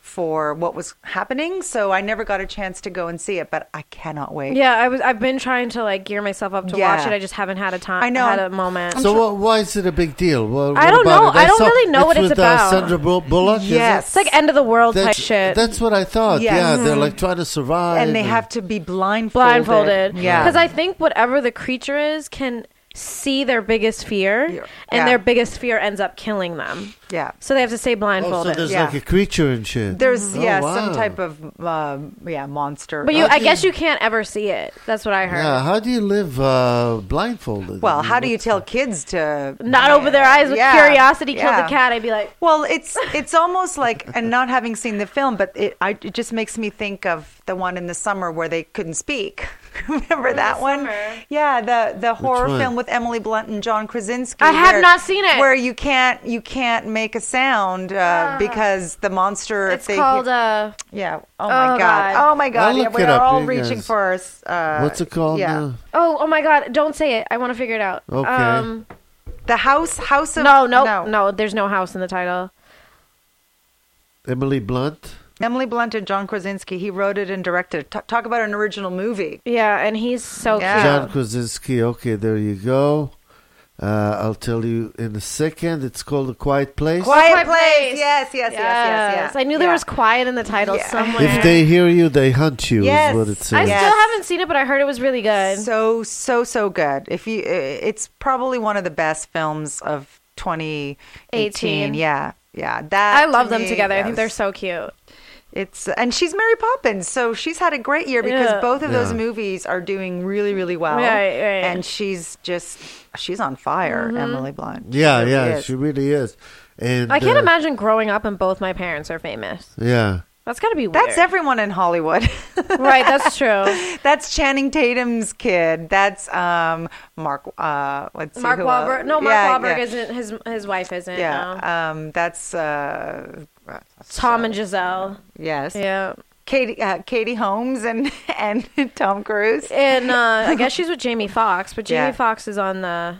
for what was happening, so I never got a chance to go and see it, but I cannot wait. Yeah, I was. I've been trying to like gear myself up to Yeah. watch it. I just haven't had a time. I know. Had a moment. So what, why is it a big deal? Well, I what don't about know. it? I don't saw- really know what it's with, about. Uh, Sandra Bull- Bullock. is it? Yes. It's like end of the world type That's, shit. that's what I thought. Yes. Yeah, they're like trying to survive. And they have to be blindfolded. blindfolded. Yeah. Because I think whatever the creature is can see their biggest fear, Yeah. and Yeah. their biggest fear ends up killing them. Yeah. So they have to stay Oh, so blindfolded. there's Yeah. like a creature and shit. There's, Oh, yeah, wow. some type of, um, yeah, monster. but you, How I do guess you- you can't ever see it. That's what I heard. Yeah, how do you live uh, blindfolded? I Well, mean, how do you what's- tell kids to Not over their eyes with Yeah. curiosity killed Yeah. the cat. I'd be like, Well, it's it's almost like, and not having seen the film, but it I, it just makes me think of the one in the summer where they couldn't speak. Remember that one? Summer? Yeah, the the horror one? film with Emily Blunt and John Krasinski. I have where- not seen it. Where you can't you can't make a sound uh, because the monster. if it's they called hit- uh, yeah. Oh my Oh, god. God. Oh my god. I'll Yeah, look we it are up, all you reaching guys. for us. Uh, What's it called? Yeah. now? oh oh my god! Don't say it. I want to figure it out. Okay. Um, The house house of no, no, no, There's no house in the title. Emily Blunt. Emily Blunt and John Krasinski. He wrote it and directed it. Talk, talk about an original movie. Yeah, and he's so Yeah. John Krasinski. Okay, there you go. Uh, I'll tell you in a second. It's called A Quiet Place. Quiet, Quiet Place. Place. Yes, yes, yes, yes, yes. I knew there Yeah. was quiet in the title Yeah. somewhere. If they hear you, they hunt you. Yes. Is what it I says. Yes. still haven't seen it, but I heard it was really good. So so so good. If you, it's probably one of the best films of twenty eighteen. eighteen. Yeah, yeah. That I love to them me, together. I think yes. they're so cute. It's and she's Mary Poppins, so she's had a great year because Yeah. both of those Yeah. movies are doing really really well. Right, right. And she's just she's on fire, Mm-hmm. Emily Blunt. She Yeah, really yeah, is. she really is. And I can't uh, imagine growing up and both my parents are famous. Yeah. That's got to be weird. That's everyone in Hollywood. Right, that's true. That's Channing Tatum's kid. That's um Mark. Uh, let's see Mark who else. Wahlberg. No, Mark Yeah, Wahlberg yeah. isn't. His his wife isn't. no. Yeah. Um. That's uh. Tom and Giselle. Yes. Yeah. Katie. Uh, Katie Holmes and and Tom Cruise. And uh, I guess she's with Jamie Foxx, but Jamie Yeah. Foxx is on the.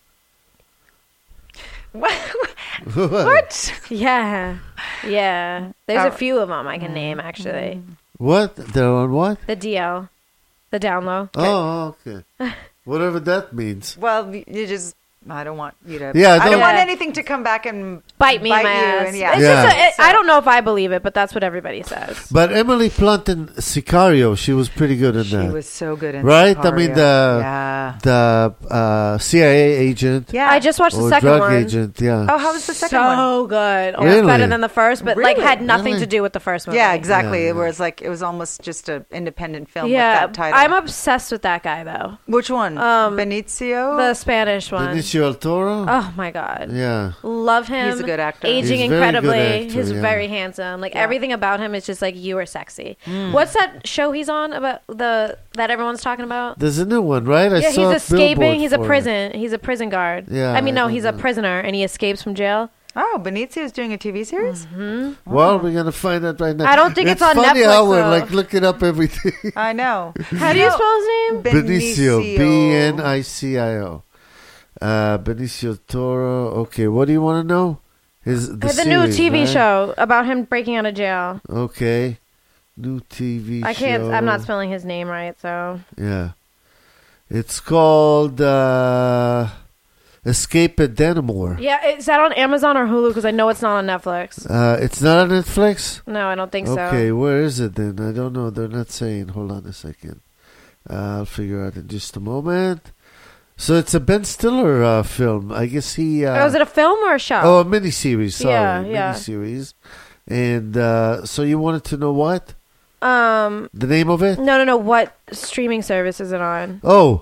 What? Yeah. Yeah. There's Oh. a few of them I can name, actually. What? They're on what? The D L. The down low. Oh, okay. Whatever that means. Well, you just. I don't want you to. Yeah, I don't don't- want Yeah. anything to come back and Bite me in my you ass. and- yeah. It's Yeah. just a, it, So- I don't know if I believe it, but that's what everybody says. But Emily Blunt in Sicario, she was pretty good in She that. was so good in Right? I mean, Sicario. the yeah. the uh, C I A agent Yeah. I just watched the or second drug one. agent. Yeah. Oh, how was the second so one? good. Oh, Really? it's better than the first, but like Really? had nothing Really? to do with the first one. Yeah, exactly. Yeah, It was like it was almost just an independent film Yeah, with that title. I'm obsessed with that guy though. Which one? Um, Benicio. The Spanish one. Benicio del Toro. Oh my god. Yeah. Love him. He's a good actor. Aging He's a very good incredibly. actor, He's yeah. very handsome. Like Yeah. everything about him is just like you are sexy. Mm. What's that show he's on about the that everyone's talking about? There's a new one, right? I yeah, saw he's a billboard escaping. He's a for it. prison. He's a prison guard. Yeah, I mean, I no, don't he's a know. prisoner and he escapes from jail. Oh, Benicio is doing a T V series. Well, we're gonna find out right now. I don't think it's on funny Netflix, how we're though. like looking up everything. I know. How do you spell his name? Benicio, B N I C I O. Uh, Benicio Toro. Okay, what do you want to know? His the, The, new series, T V right? show about him breaking out of jail. Okay, new T V show. I can't. I'm not spelling his name right, so Yeah, it's called uh, Escape at Dannemore. yeah. Is that on Amazon or Hulu? Because I know it's not on Netflix. Uh, it's not on Netflix. No, I don't think Okay, so. where is it then? I don't know. They're not saying. Hold on a second. Uh, I'll figure out in just a moment. So it's a Ben Stiller uh, film. I guess he. Uh, Oh, is it a film or a show? oh, a miniseries. Sorry, Yeah, yeah. miniseries. And uh, so you wanted to know what Um, the name of it? no, no, no. What streaming service is it on? Oh,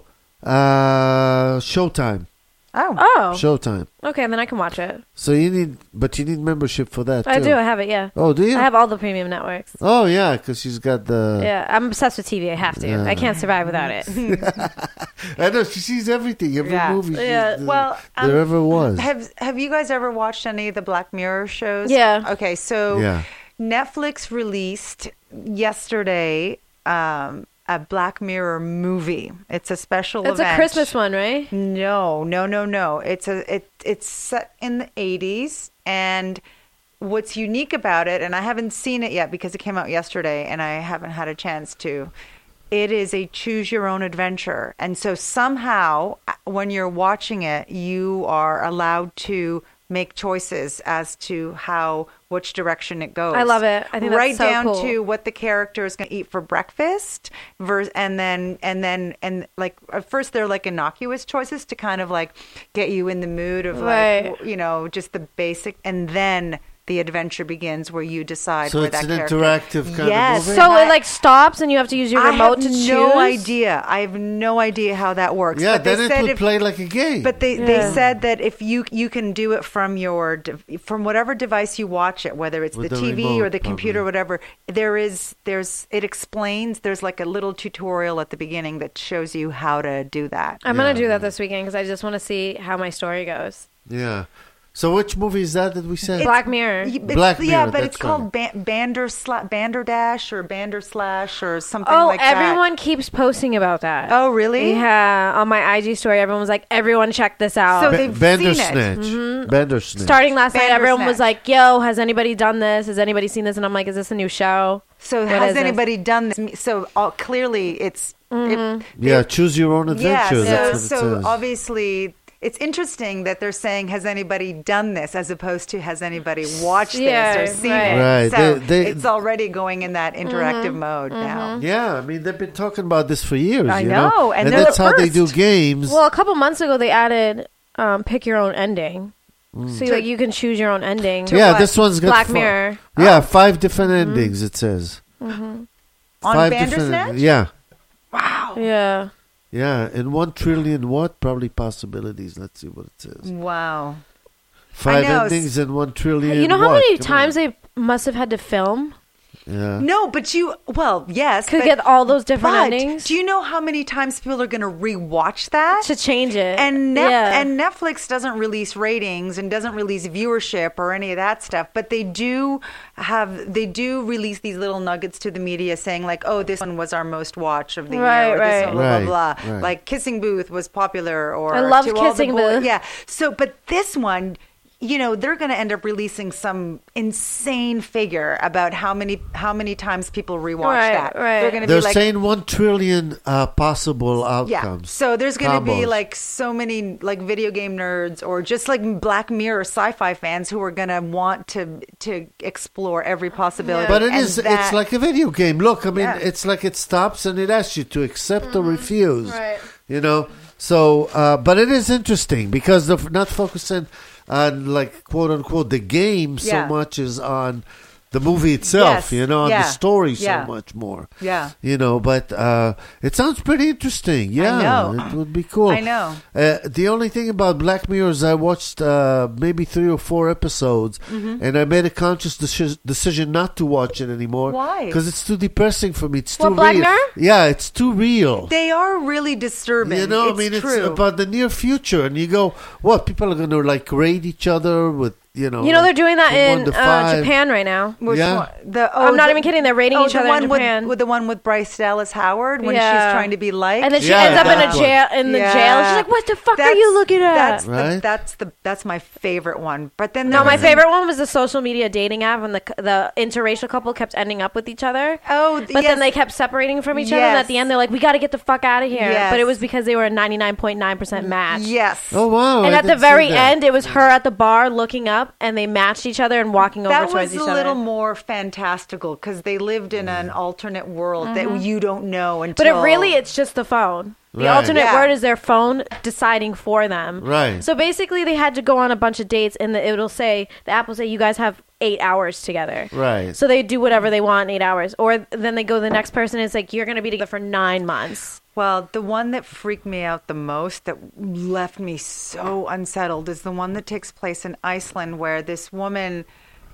uh, Showtime. Oh, Oh, Showtime. okay, then I can watch it. So you need, but you need membership for that. I too. do. I have it. Yeah, Oh, do you? I have all the premium networks. Oh, yeah, because she's got the. Yeah, I'm obsessed with T V. I have to. Yeah. I can't survive without it. I know she sees everything, every Yeah. movie. she's- Yeah, uh, well, um, there ever was. have have you guys ever watched any of the Black Mirror shows? Yeah. Okay, so Yeah. Netflix released yesterday um, a Black Mirror movie. It's a special It's event. a Christmas one, right? No, no, no, no. It's a it it's set in the eighties, and what's unique about it, and I haven't seen it yet because it came out yesterday, and I haven't had a chance to. It is a choose your own adventure, and so somehow when you're watching it, you are allowed to make choices as to how which direction it goes. I love it. I think that's right so down cool. to what the character is going to eat for breakfast, verse, and then and then and like at first they're like innocuous choices to kind of like get you in the mood of Right. like you know just the basic, and then the adventure begins where you decide So where it's that an character. interactive kind Yes. of movie? So I- it like stops and you have to use your I remote have to choose. no idea. I have no idea how that works. Yeah, but they then it said would if- play like a game. But they, Yeah. they said that if you you can do it from your de- from whatever device you watch it, whether it's With the, the T V remote, or the computer, probably. whatever, there is there's it explains. There's like a little tutorial at the beginning that shows you how to do that. I'm Yeah. gonna do that this weekend because I just want to see how my story goes. yeah. So which movie is that that we said? Black Mirror. Y- it's- Black yeah, Mirror, but that's it's called ban- Bander Sla- Banderdash or Bander Slash or something Oh, like that. everyone keeps posting about that. Oh, really? Yeah, on my I G story, everyone was like, "Everyone check this out." So Ba- they've Bandersnatch. seen it. Bandersnatch. Starting last night, everyone was Bandersnatch. like, "Yo, has anybody done this? Has anybody seen this?" And I'm like, "Is this a new show?" So What has is this? anybody done this? So uh, clearly it's Mm-hmm. it- Yeah, choose your own adventure. Yeah, That's so, what it so says. obviously it's interesting that they're saying has anybody done this as opposed to has anybody watched Yeah, this or seen right. it. Right, So they- they- it's already going in that interactive Mm-hmm. mode now. Yeah, I mean they've been talking about this for years. I you know, know, and and they're that's the how they do first. games. Well, a couple months ago, they added um, pick your own ending, Mm. so like you can choose your own ending. yeah, what? this one's got Black fi- Mirror. Yeah, five different endings. It says On five Bandersnatch? Yeah, Wow. Yeah. yeah, and one trillion what? Probably possibilities. Let's see what it says. Wow. Five know. endings and one trillion. You know how what? many Come times on. they must have had to film Yeah. No, but you, well, yes. to but, get all those different but endings do you know how many times people are going to rewatch that? to change it? And Nef- yeah. and Netflix doesn't release ratings and doesn't release viewership or any of that stuff, but they do have they do release these little nuggets to the media saying like, oh, this one was our most watch of the Right, year, or this right. one, blah Right, blah blah. right. Like Kissing Booth was popular, or I love To All the Kissing Boy- Booth. Yeah. So, but this one. You know, they're going to end up releasing some insane figure about how many how many times people rewatch Right, that. right. They're going to They're be like, saying one trillion uh, possible yeah. outcomes. So there's going to be combos. like so many like video game nerds or just like Black Mirror sci-fi fans who are going to want to to explore every possibility. But it And is, that- it's like a video game. Look, I mean, Yeah. it's like it stops and it asks you to accept or refuse. Right. You know? So, uh, but it is interesting because they're not focusing on, like, quote unquote, the game so Yeah. much as on the movie itself, Yes. you know, on Yeah. the story Yeah. so much more. Yeah. You know, but uh, it sounds pretty interesting. Yeah. know. It would be cool. I know. Uh, the only thing about Black Mirror is I watched uh, maybe three or four episodes, Mm-hmm. and I made a conscious deci- decision not to watch it anymore. Why? Because it's too depressing for me. It's What, too Black real. Mirror? Yeah, it's too real. They are really disturbing. You know, it's I mean, true. it's about the near future, and you go, "What? People are going to like rate each other with, you know?" you know they're doing that from one in to uh, five. Japan right now. Which Yeah. one? The, oh, I'm not the- even kidding. They're rating oh, each the other one in with, Japan. with the one with Bryce Dallas Howard when Yeah. she's trying to be liked. and then she Yeah, ends up in that a one. jail in the Yeah. jail. She's like, "What the fuck are That's- you looking at?" That's Right? the, that's the that's my favorite one. But then No, there my was a- favorite one was the social media dating app when the the interracial couple kept ending up with each other. Oh, but yes. then they kept separating from each other, and Yes. at the end they're like, "We got to get the fuck out of here." Yes. But it was because they were a ninety-nine point nine percent match. Yes. Oh wow! And I at the didn't see very that. end, it was her at the bar looking up, and they matched each other and walking over That towards was each a other. little more fantastical because they lived in an alternate world that you don't know until. But it really, it's just the phone. The Right. alternate Yeah. word is their phone deciding for them. Right. So basically, they had to go on a bunch of dates, and the, it'll say the app will say you guys have eight hours together. Right. So they do whatever they want in eight hours, or then they go to the next person. And it's like you're going to be together for nine months. Well, the one that freaked me out the most, that left me so unsettled, is the one that takes place in Iceland, where this woman,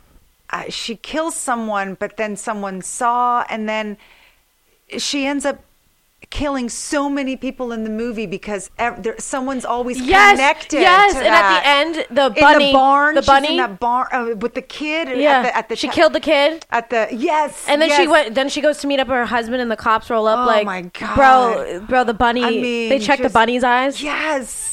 uh, she kills someone, but then someone saw, and then she ends up killing so many people in the movie because ev- there, someone's always Yes, connected. yes, to and that. at the end, the in bunny, the barn, the she's bunny, in that barn uh, with the kid. yeah, at the, at the she ta- killed the kid. at the yes, And then she yes. went. Then she goes to meet up with her husband, and the cops roll up Oh like, my God. "Bro, bro, the bunny." I mean, they checked the just- bunny's eyes. Yes.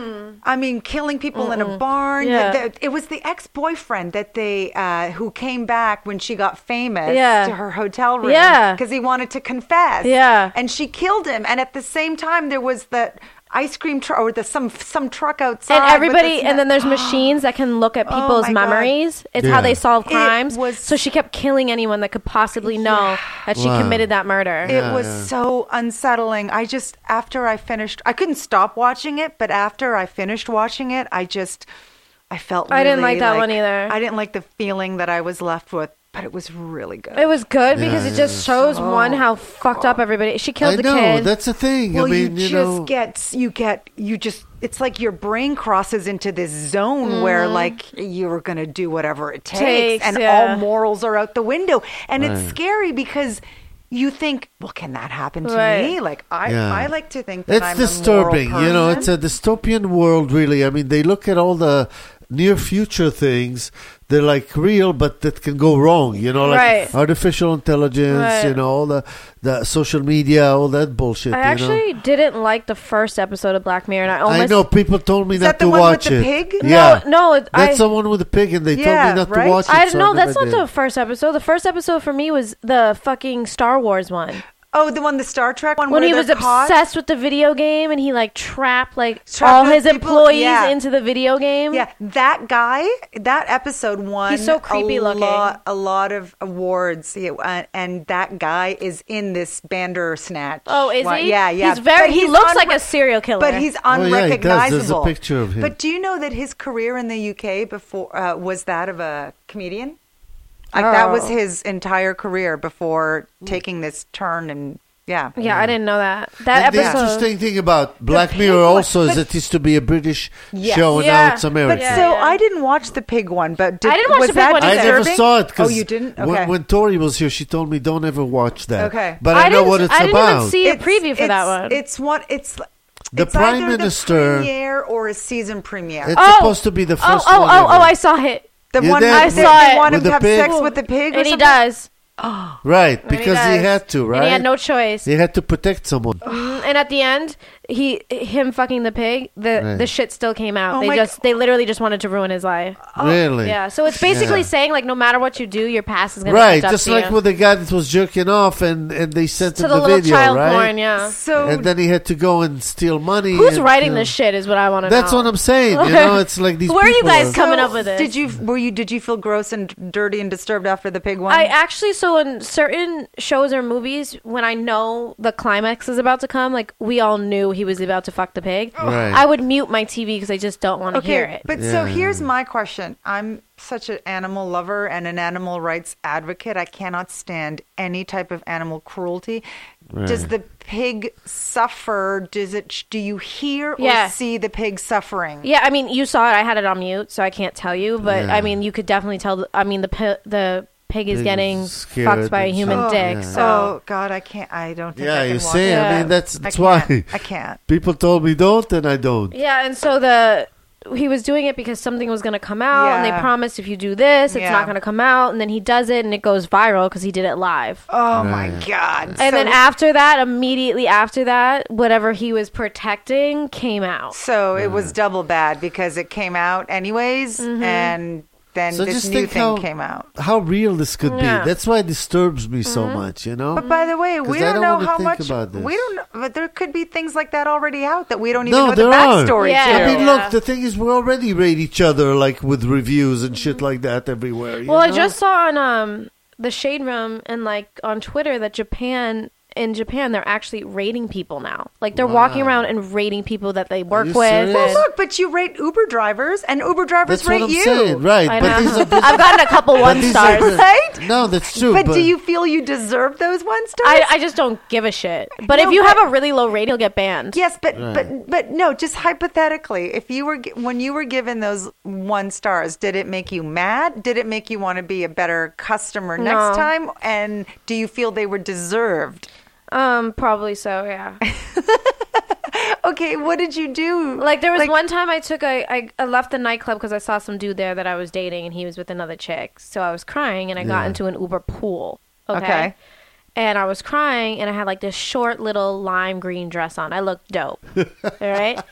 I mean, killing people in a barn. Yeah. The- the- it was the ex-boyfriend that they, uh, who came back when she got famous Yeah. to her hotel room. Yeah. Because he wanted to confess. Yeah. And she killed him. And at the same time, there was that ice cream truck or the some some truck outside. And with everybody, the and then there's sna- machines that can look at Oh people's my God. memories. It's Yeah. how they solve It crimes. was- so she kept killing anyone that could possibly know that she Wow. committed that murder. It was so unsettling. I just, after I finished, I couldn't stop watching it, but after I finished watching it, I just, I felt I didn't really like that one either. I didn't like the feeling that I was left with, but it was really good. It was good because Yeah, it just yeah. shows one how fucked up everybody. She killed I the know kid. that's the thing. Well, I mean, you you, just know, get, you get, you just, it's like your brain crosses into this zone where like you're going to do whatever it takes, Mm-hmm. Takes, and yeah. all morals are out the window. And it's Right. scary because you think, well, can that happen to Right. me? Like, I, Yeah. I like to think that it's I'm disturbing. a moral You know, person. it's a dystopian world, really. I mean, they look at all the near future things. They're like real, but that can go wrong. You know, like Right. artificial intelligence. Right. You know, all the the social media, all that bullshit. I you know? actually didn't like the first episode of Black Mirror, and I almost I know people told me Is not that the to one watch with the it. pig? Yeah, No, no, it- that's I- the one with the pig, and they Yeah, told me not right? to watch it. I so know that's never not did. the first episode. The first episode for me was the fucking Star Wars one. Oh, the one, the Star Trek one, When where he they're was caught? obsessed with the video game and he like trapped like Trapped all those his people? employees Yeah. into the video game. Yeah, that guy, that episode won. He's so creepy a looking. Lot, a lot of awards, yeah, uh, and that guy is in this Bandersnatch. Oh, is one. he? Yeah, yeah. He's very. But he looks unre- like a serial killer. But he's Oh, yeah, he does. unrecognizable. There's a picture of him. But do you know that his career in the U K before uh, was that of a comedian? Like that was Oh. his entire career before taking this turn, and yeah, yeah, I didn't know that. That And the episode. interesting thing about Black pig Mirror one- also is but- that it used to be a British Yes. show, and Yeah. now it's American. But Yeah, so yeah. I didn't watch the pig one, but did, I didn't watch was the pig that one I either. never disturbing? saw it because Oh, you didn't? Okay. when, when Tori was here, she told me don't ever watch that. Okay. but I, know didn't, what it's I didn't about. even see a It's- preview for that it's- one. It's one. It's The it's Prime either Minister- the premiere or a season premiere. It's Oh! supposed to be the oh, first oh, one. oh, oh! ever. I saw it, the You one did? I I saw saw they it. want him With to the have pig? sex with the pig, or and he something? does. right And he because he, does. had to, right? And he had no choice. He had to protect someone. Mm, and at the end, he him fucking the pig. The Right. the shit still came out. Oh they my just they literally just wanted to ruin his life. really? Yeah. So it's basically Yeah. saying like no matter what you do, your past is gonna Right, catch up just to like you. with the guy that was jerking off, and, and they sent to him the, the, little video, child right? porn. Yeah. So And then he had to go and steal money. Who's and writing kill- this shit is what I want to know. That's what I'm saying. You know, it's like these. Where are you people guys are- coming So up with this? Did you were you did you feel gross and dirty and disturbed after the pig one? I actually, so in certain shows or movies, when I know the climax is about to come, like we all knew he was about to fuck the pig, Right. I would mute my T V because I just don't want to hear it. But so Yeah. here's my question. I'm such an animal lover and an animal rights advocate. I cannot stand any type of animal cruelty. Does the pig suffer? Does it? Do you hear or Yeah. see the pig suffering? Yeah, I mean, you saw it. I had it on mute, so I can't tell you. But Yeah. I mean, you could definitely tell. th- I mean, the pi- the pig is Pig getting is scared fucked by a and human stuff. dick. Yeah. So Oh God, I can't. I don't think. Yeah, I can you watch see, it. I Yeah. mean, that's I that's can't. why I can't. people told me don't, and I don't. yeah, and so the he was doing it because something was going to come out, and they Yeah. promised if you do this, it's Yeah. not going to come out, and then he does it, and it goes viral because he did it live. Oh my Right. God. And So- then after that, immediately after that, whatever he was protecting came out. So it was double bad because it came out anyways, Mm-hmm. and then So this just new think thing how- came out. How real this could Yeah. be. That's why it disturbs me so much. You know. But by the way, 'Cause we I don't, don't know wanna how think much. about this. We don't know, but there could be things like that already out that we don't even No, know the there are. backstory Yeah. to. I mean, Yeah. look, the thing is, we already rate each other like with reviews and shit like that everywhere. you Well, I know? just saw on um the Shade Room and like on Twitter that Japan in Japan they're actually rating people now. Like they're walking Wow. around and rating people that they work you with. serious? Well, and- look, but you rate Uber drivers, and Uber drivers That's rate what I'm you. saying, right? I but know. these are, these I've gotten a couple but one these are stars. the- Right? No, that's true. But, do you feel you deserve those one stars? I, I just don't give a shit. But No, if you but- have a really low rating, you'll get banned. Yes, but Right. but but no. Just hypothetically, if you were gi- when you were given those one stars, did it make you mad? Did it make you want to be a better customer next No. time? And do you feel they were deserved? Um, probably so, yeah. Okay, what did you do? Like there was Like- one time I took a I, I left the nightclub because I saw some dude there that I was dating and he was with another chick. So I was crying and I got Yeah. into an Uber pool. Okay? Okay. And I was crying and I had like this short little lime green dress on. I looked dope. All right.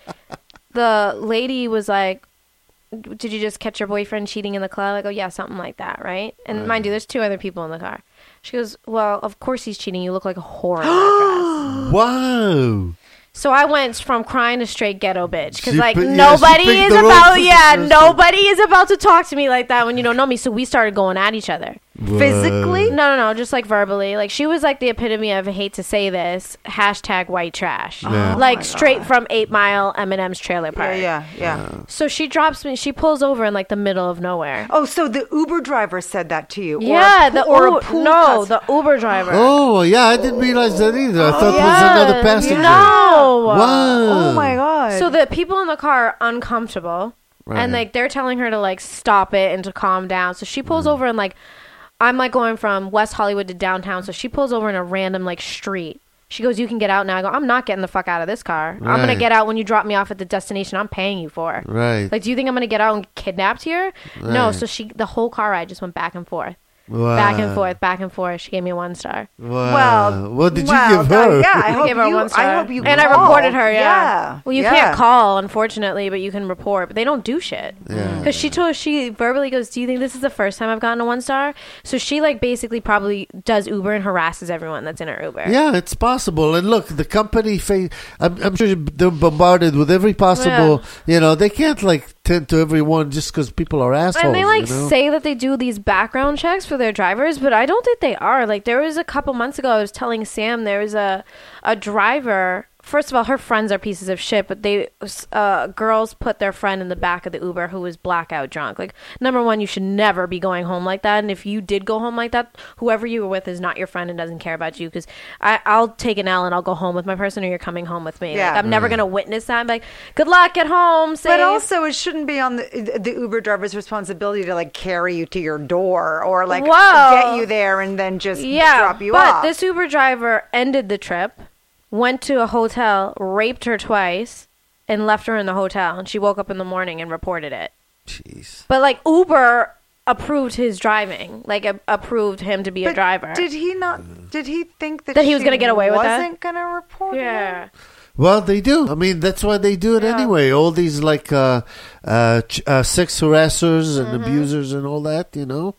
The lady was like, "Did you just catch your boyfriend cheating in the club?" I go, "Yeah, something like that, right?" And mind you, there's two other people in the car. She goes, "Well, of course he's cheating. You look like a whore in that dress." Wow. So I went from crying to straight ghetto bitch because She like pi- yeah, she nobody picked is the wrong about person. yeah nobody is about to talk to me like that when you don't know me. So we started going at each other. Physically? No, no, no, just like verbally. Like she was like the epitome of I hate to say this hashtag white trash. Yeah. Oh like my straight God. from Eight Mile Eminem's trailer Yeah, park. yeah, yeah. So she drops me. She pulls over in like the middle of nowhere. Oh, so the Uber driver said that to you? Or yeah, a, the pool- or a U- pool no, customer. the Uber driver. Oh, yeah, I didn't realize that either. I thought it was Yeah, another passenger. No. Wow. Oh my God. So the people in the car are uncomfortable, Right. and like they're telling her to like stop it and to calm down. So she pulls over and like I'm like going from West Hollywood to downtown. So she pulls over in a random like street. She goes, "You can get out now." I go, "I'm not getting the fuck out of this car. I'm gonna Right. get out when you drop me off at the destination I'm paying you for." Right. Like, do you think I'm gonna get out and get kidnapped here? No. Right. So she the whole car ride just went back and forth, Wow. back and forth, back and forth. She gave me a one star. Wow. Well, what did well, you give her? uh, yeah, I I hope gave her you, one star. I hope you and I called. reported her. Yeah. Yeah. Well, you Yeah. can't call, unfortunately, but you can report. But they don't do shit. Yeah. Because she told she verbally goes, "Do you think this is the first time I've gotten a one star?" So she like basically probably does Uber and harasses everyone that's in her Uber. Yeah, it's possible. And look, the company, fa- I'm, I'm sure they're bombarded with every possible, you know, they can't like tend to everyone just because people are assholes. And they like you know? say that they do these background checks for their drivers, but I don't think they are. Like there was a couple months ago, I was telling Sam there was a a driver. First of all, her friends are pieces of shit, but they uh, girls put their friend in the back of the Uber who was blackout drunk. Like number one, you should never be going home like that. And if you did go home like that, whoever you were with is not your friend and doesn't care about you. Because I'll take an L and I'll go home with my person, or you're coming home with me. Yeah. Like, I'm never gonna witness that. I'm like, good luck, get home, safe. But also, it shouldn't be on the the Uber driver's responsibility to like carry you to your door or like Whoa. get you there and then just yeah, drop you but off. this Uber driver ended the trip, went to a hotel, raped her twice, and left her in the hotel. And she woke up in the morning and reported it. Jeez. But like Uber approved his driving, like a- approved him to be a But driver. Did he not? Did he think that That he was she gonna get away with that? Wasn't gonna report yeah. it? Well, they do. I mean, that's why they do it Yeah. anyway. All these like uh, uh, ch- uh, sex harassers and Mm-hmm. abusers and all that, you know.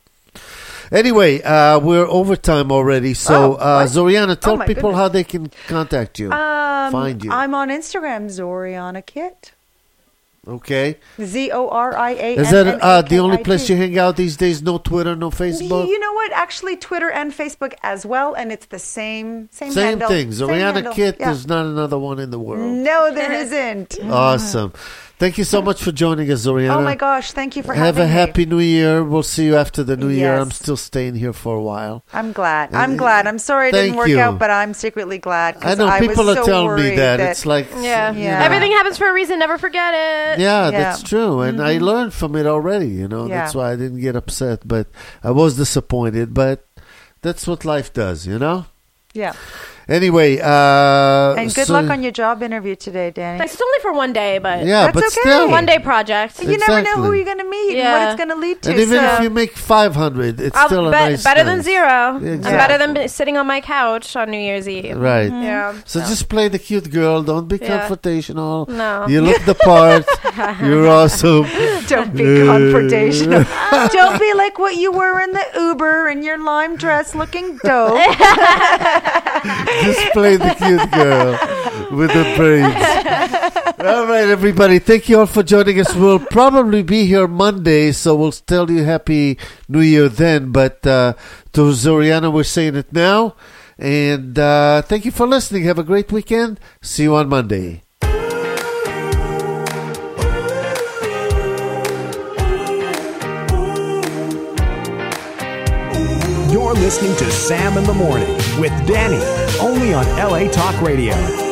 Anyway, uh, we're overtime already. So, Oh, uh, what? Zoriana, tell Oh, my people goodness. how they can contact you, Um, find you. I'm on Instagram, Zoriana Kit. Okay. Z O R I A N. Is that uh, the only place you hang out these days? No Twitter, no Facebook? You know what? Actually, Twitter and Facebook as well, and it's the same same, Same handle. thing. Same Zoriana handle. Kit, Yeah. there's not another one in the world. No, there isn't. Awesome. Thank you so much for joining us, Zoriana. Oh my gosh! Thank you for Have having a me. happy new year. We'll see you after the new year. I'm Yes. still staying here for a while. I'm glad. Uh, I'm glad. I'm sorry it thank didn't work you. out, but I'm secretly glad. 'cause I know I people was are so telling me worried that. It's like, Yeah. you Yeah. know. Everything happens for a reason. Never forget it. Yeah, Yeah. that's true. And I learned from it already, you know. That's Yeah. why I didn't get upset. But I was disappointed. But that's what life does, you know? Yeah. Anyway. Uh, And good so- luck on your job interview today, Danny. It's only for one day, but Yeah, That's but okay. still. one day project. You never know Exactly. who you're going to meet and Yeah. what it's going to lead to. And even so. if you make five hundred, it's I'll still a bet nice better than nice. zero. I'm Exactly. better than be- sitting on my couch on New Year's Eve. Right. Yeah. So just play the cute girl. Don't be Yeah. confrontational. No. You look the part. You're awesome. Don't be confrontational. Don't be like what you were in the Uber in your lime dress looking dope. Just play the cute girl with the braids. All right, everybody. Thank you all for joining us. We'll probably be here Monday, so we'll tell you Happy New Year then. But uh, to Zoriana, we're saying it now. And uh, thank you for listening. Have a great weekend. See you on Monday. You're listening to Sam in the Morning with Danny, only on L A Talk Radio.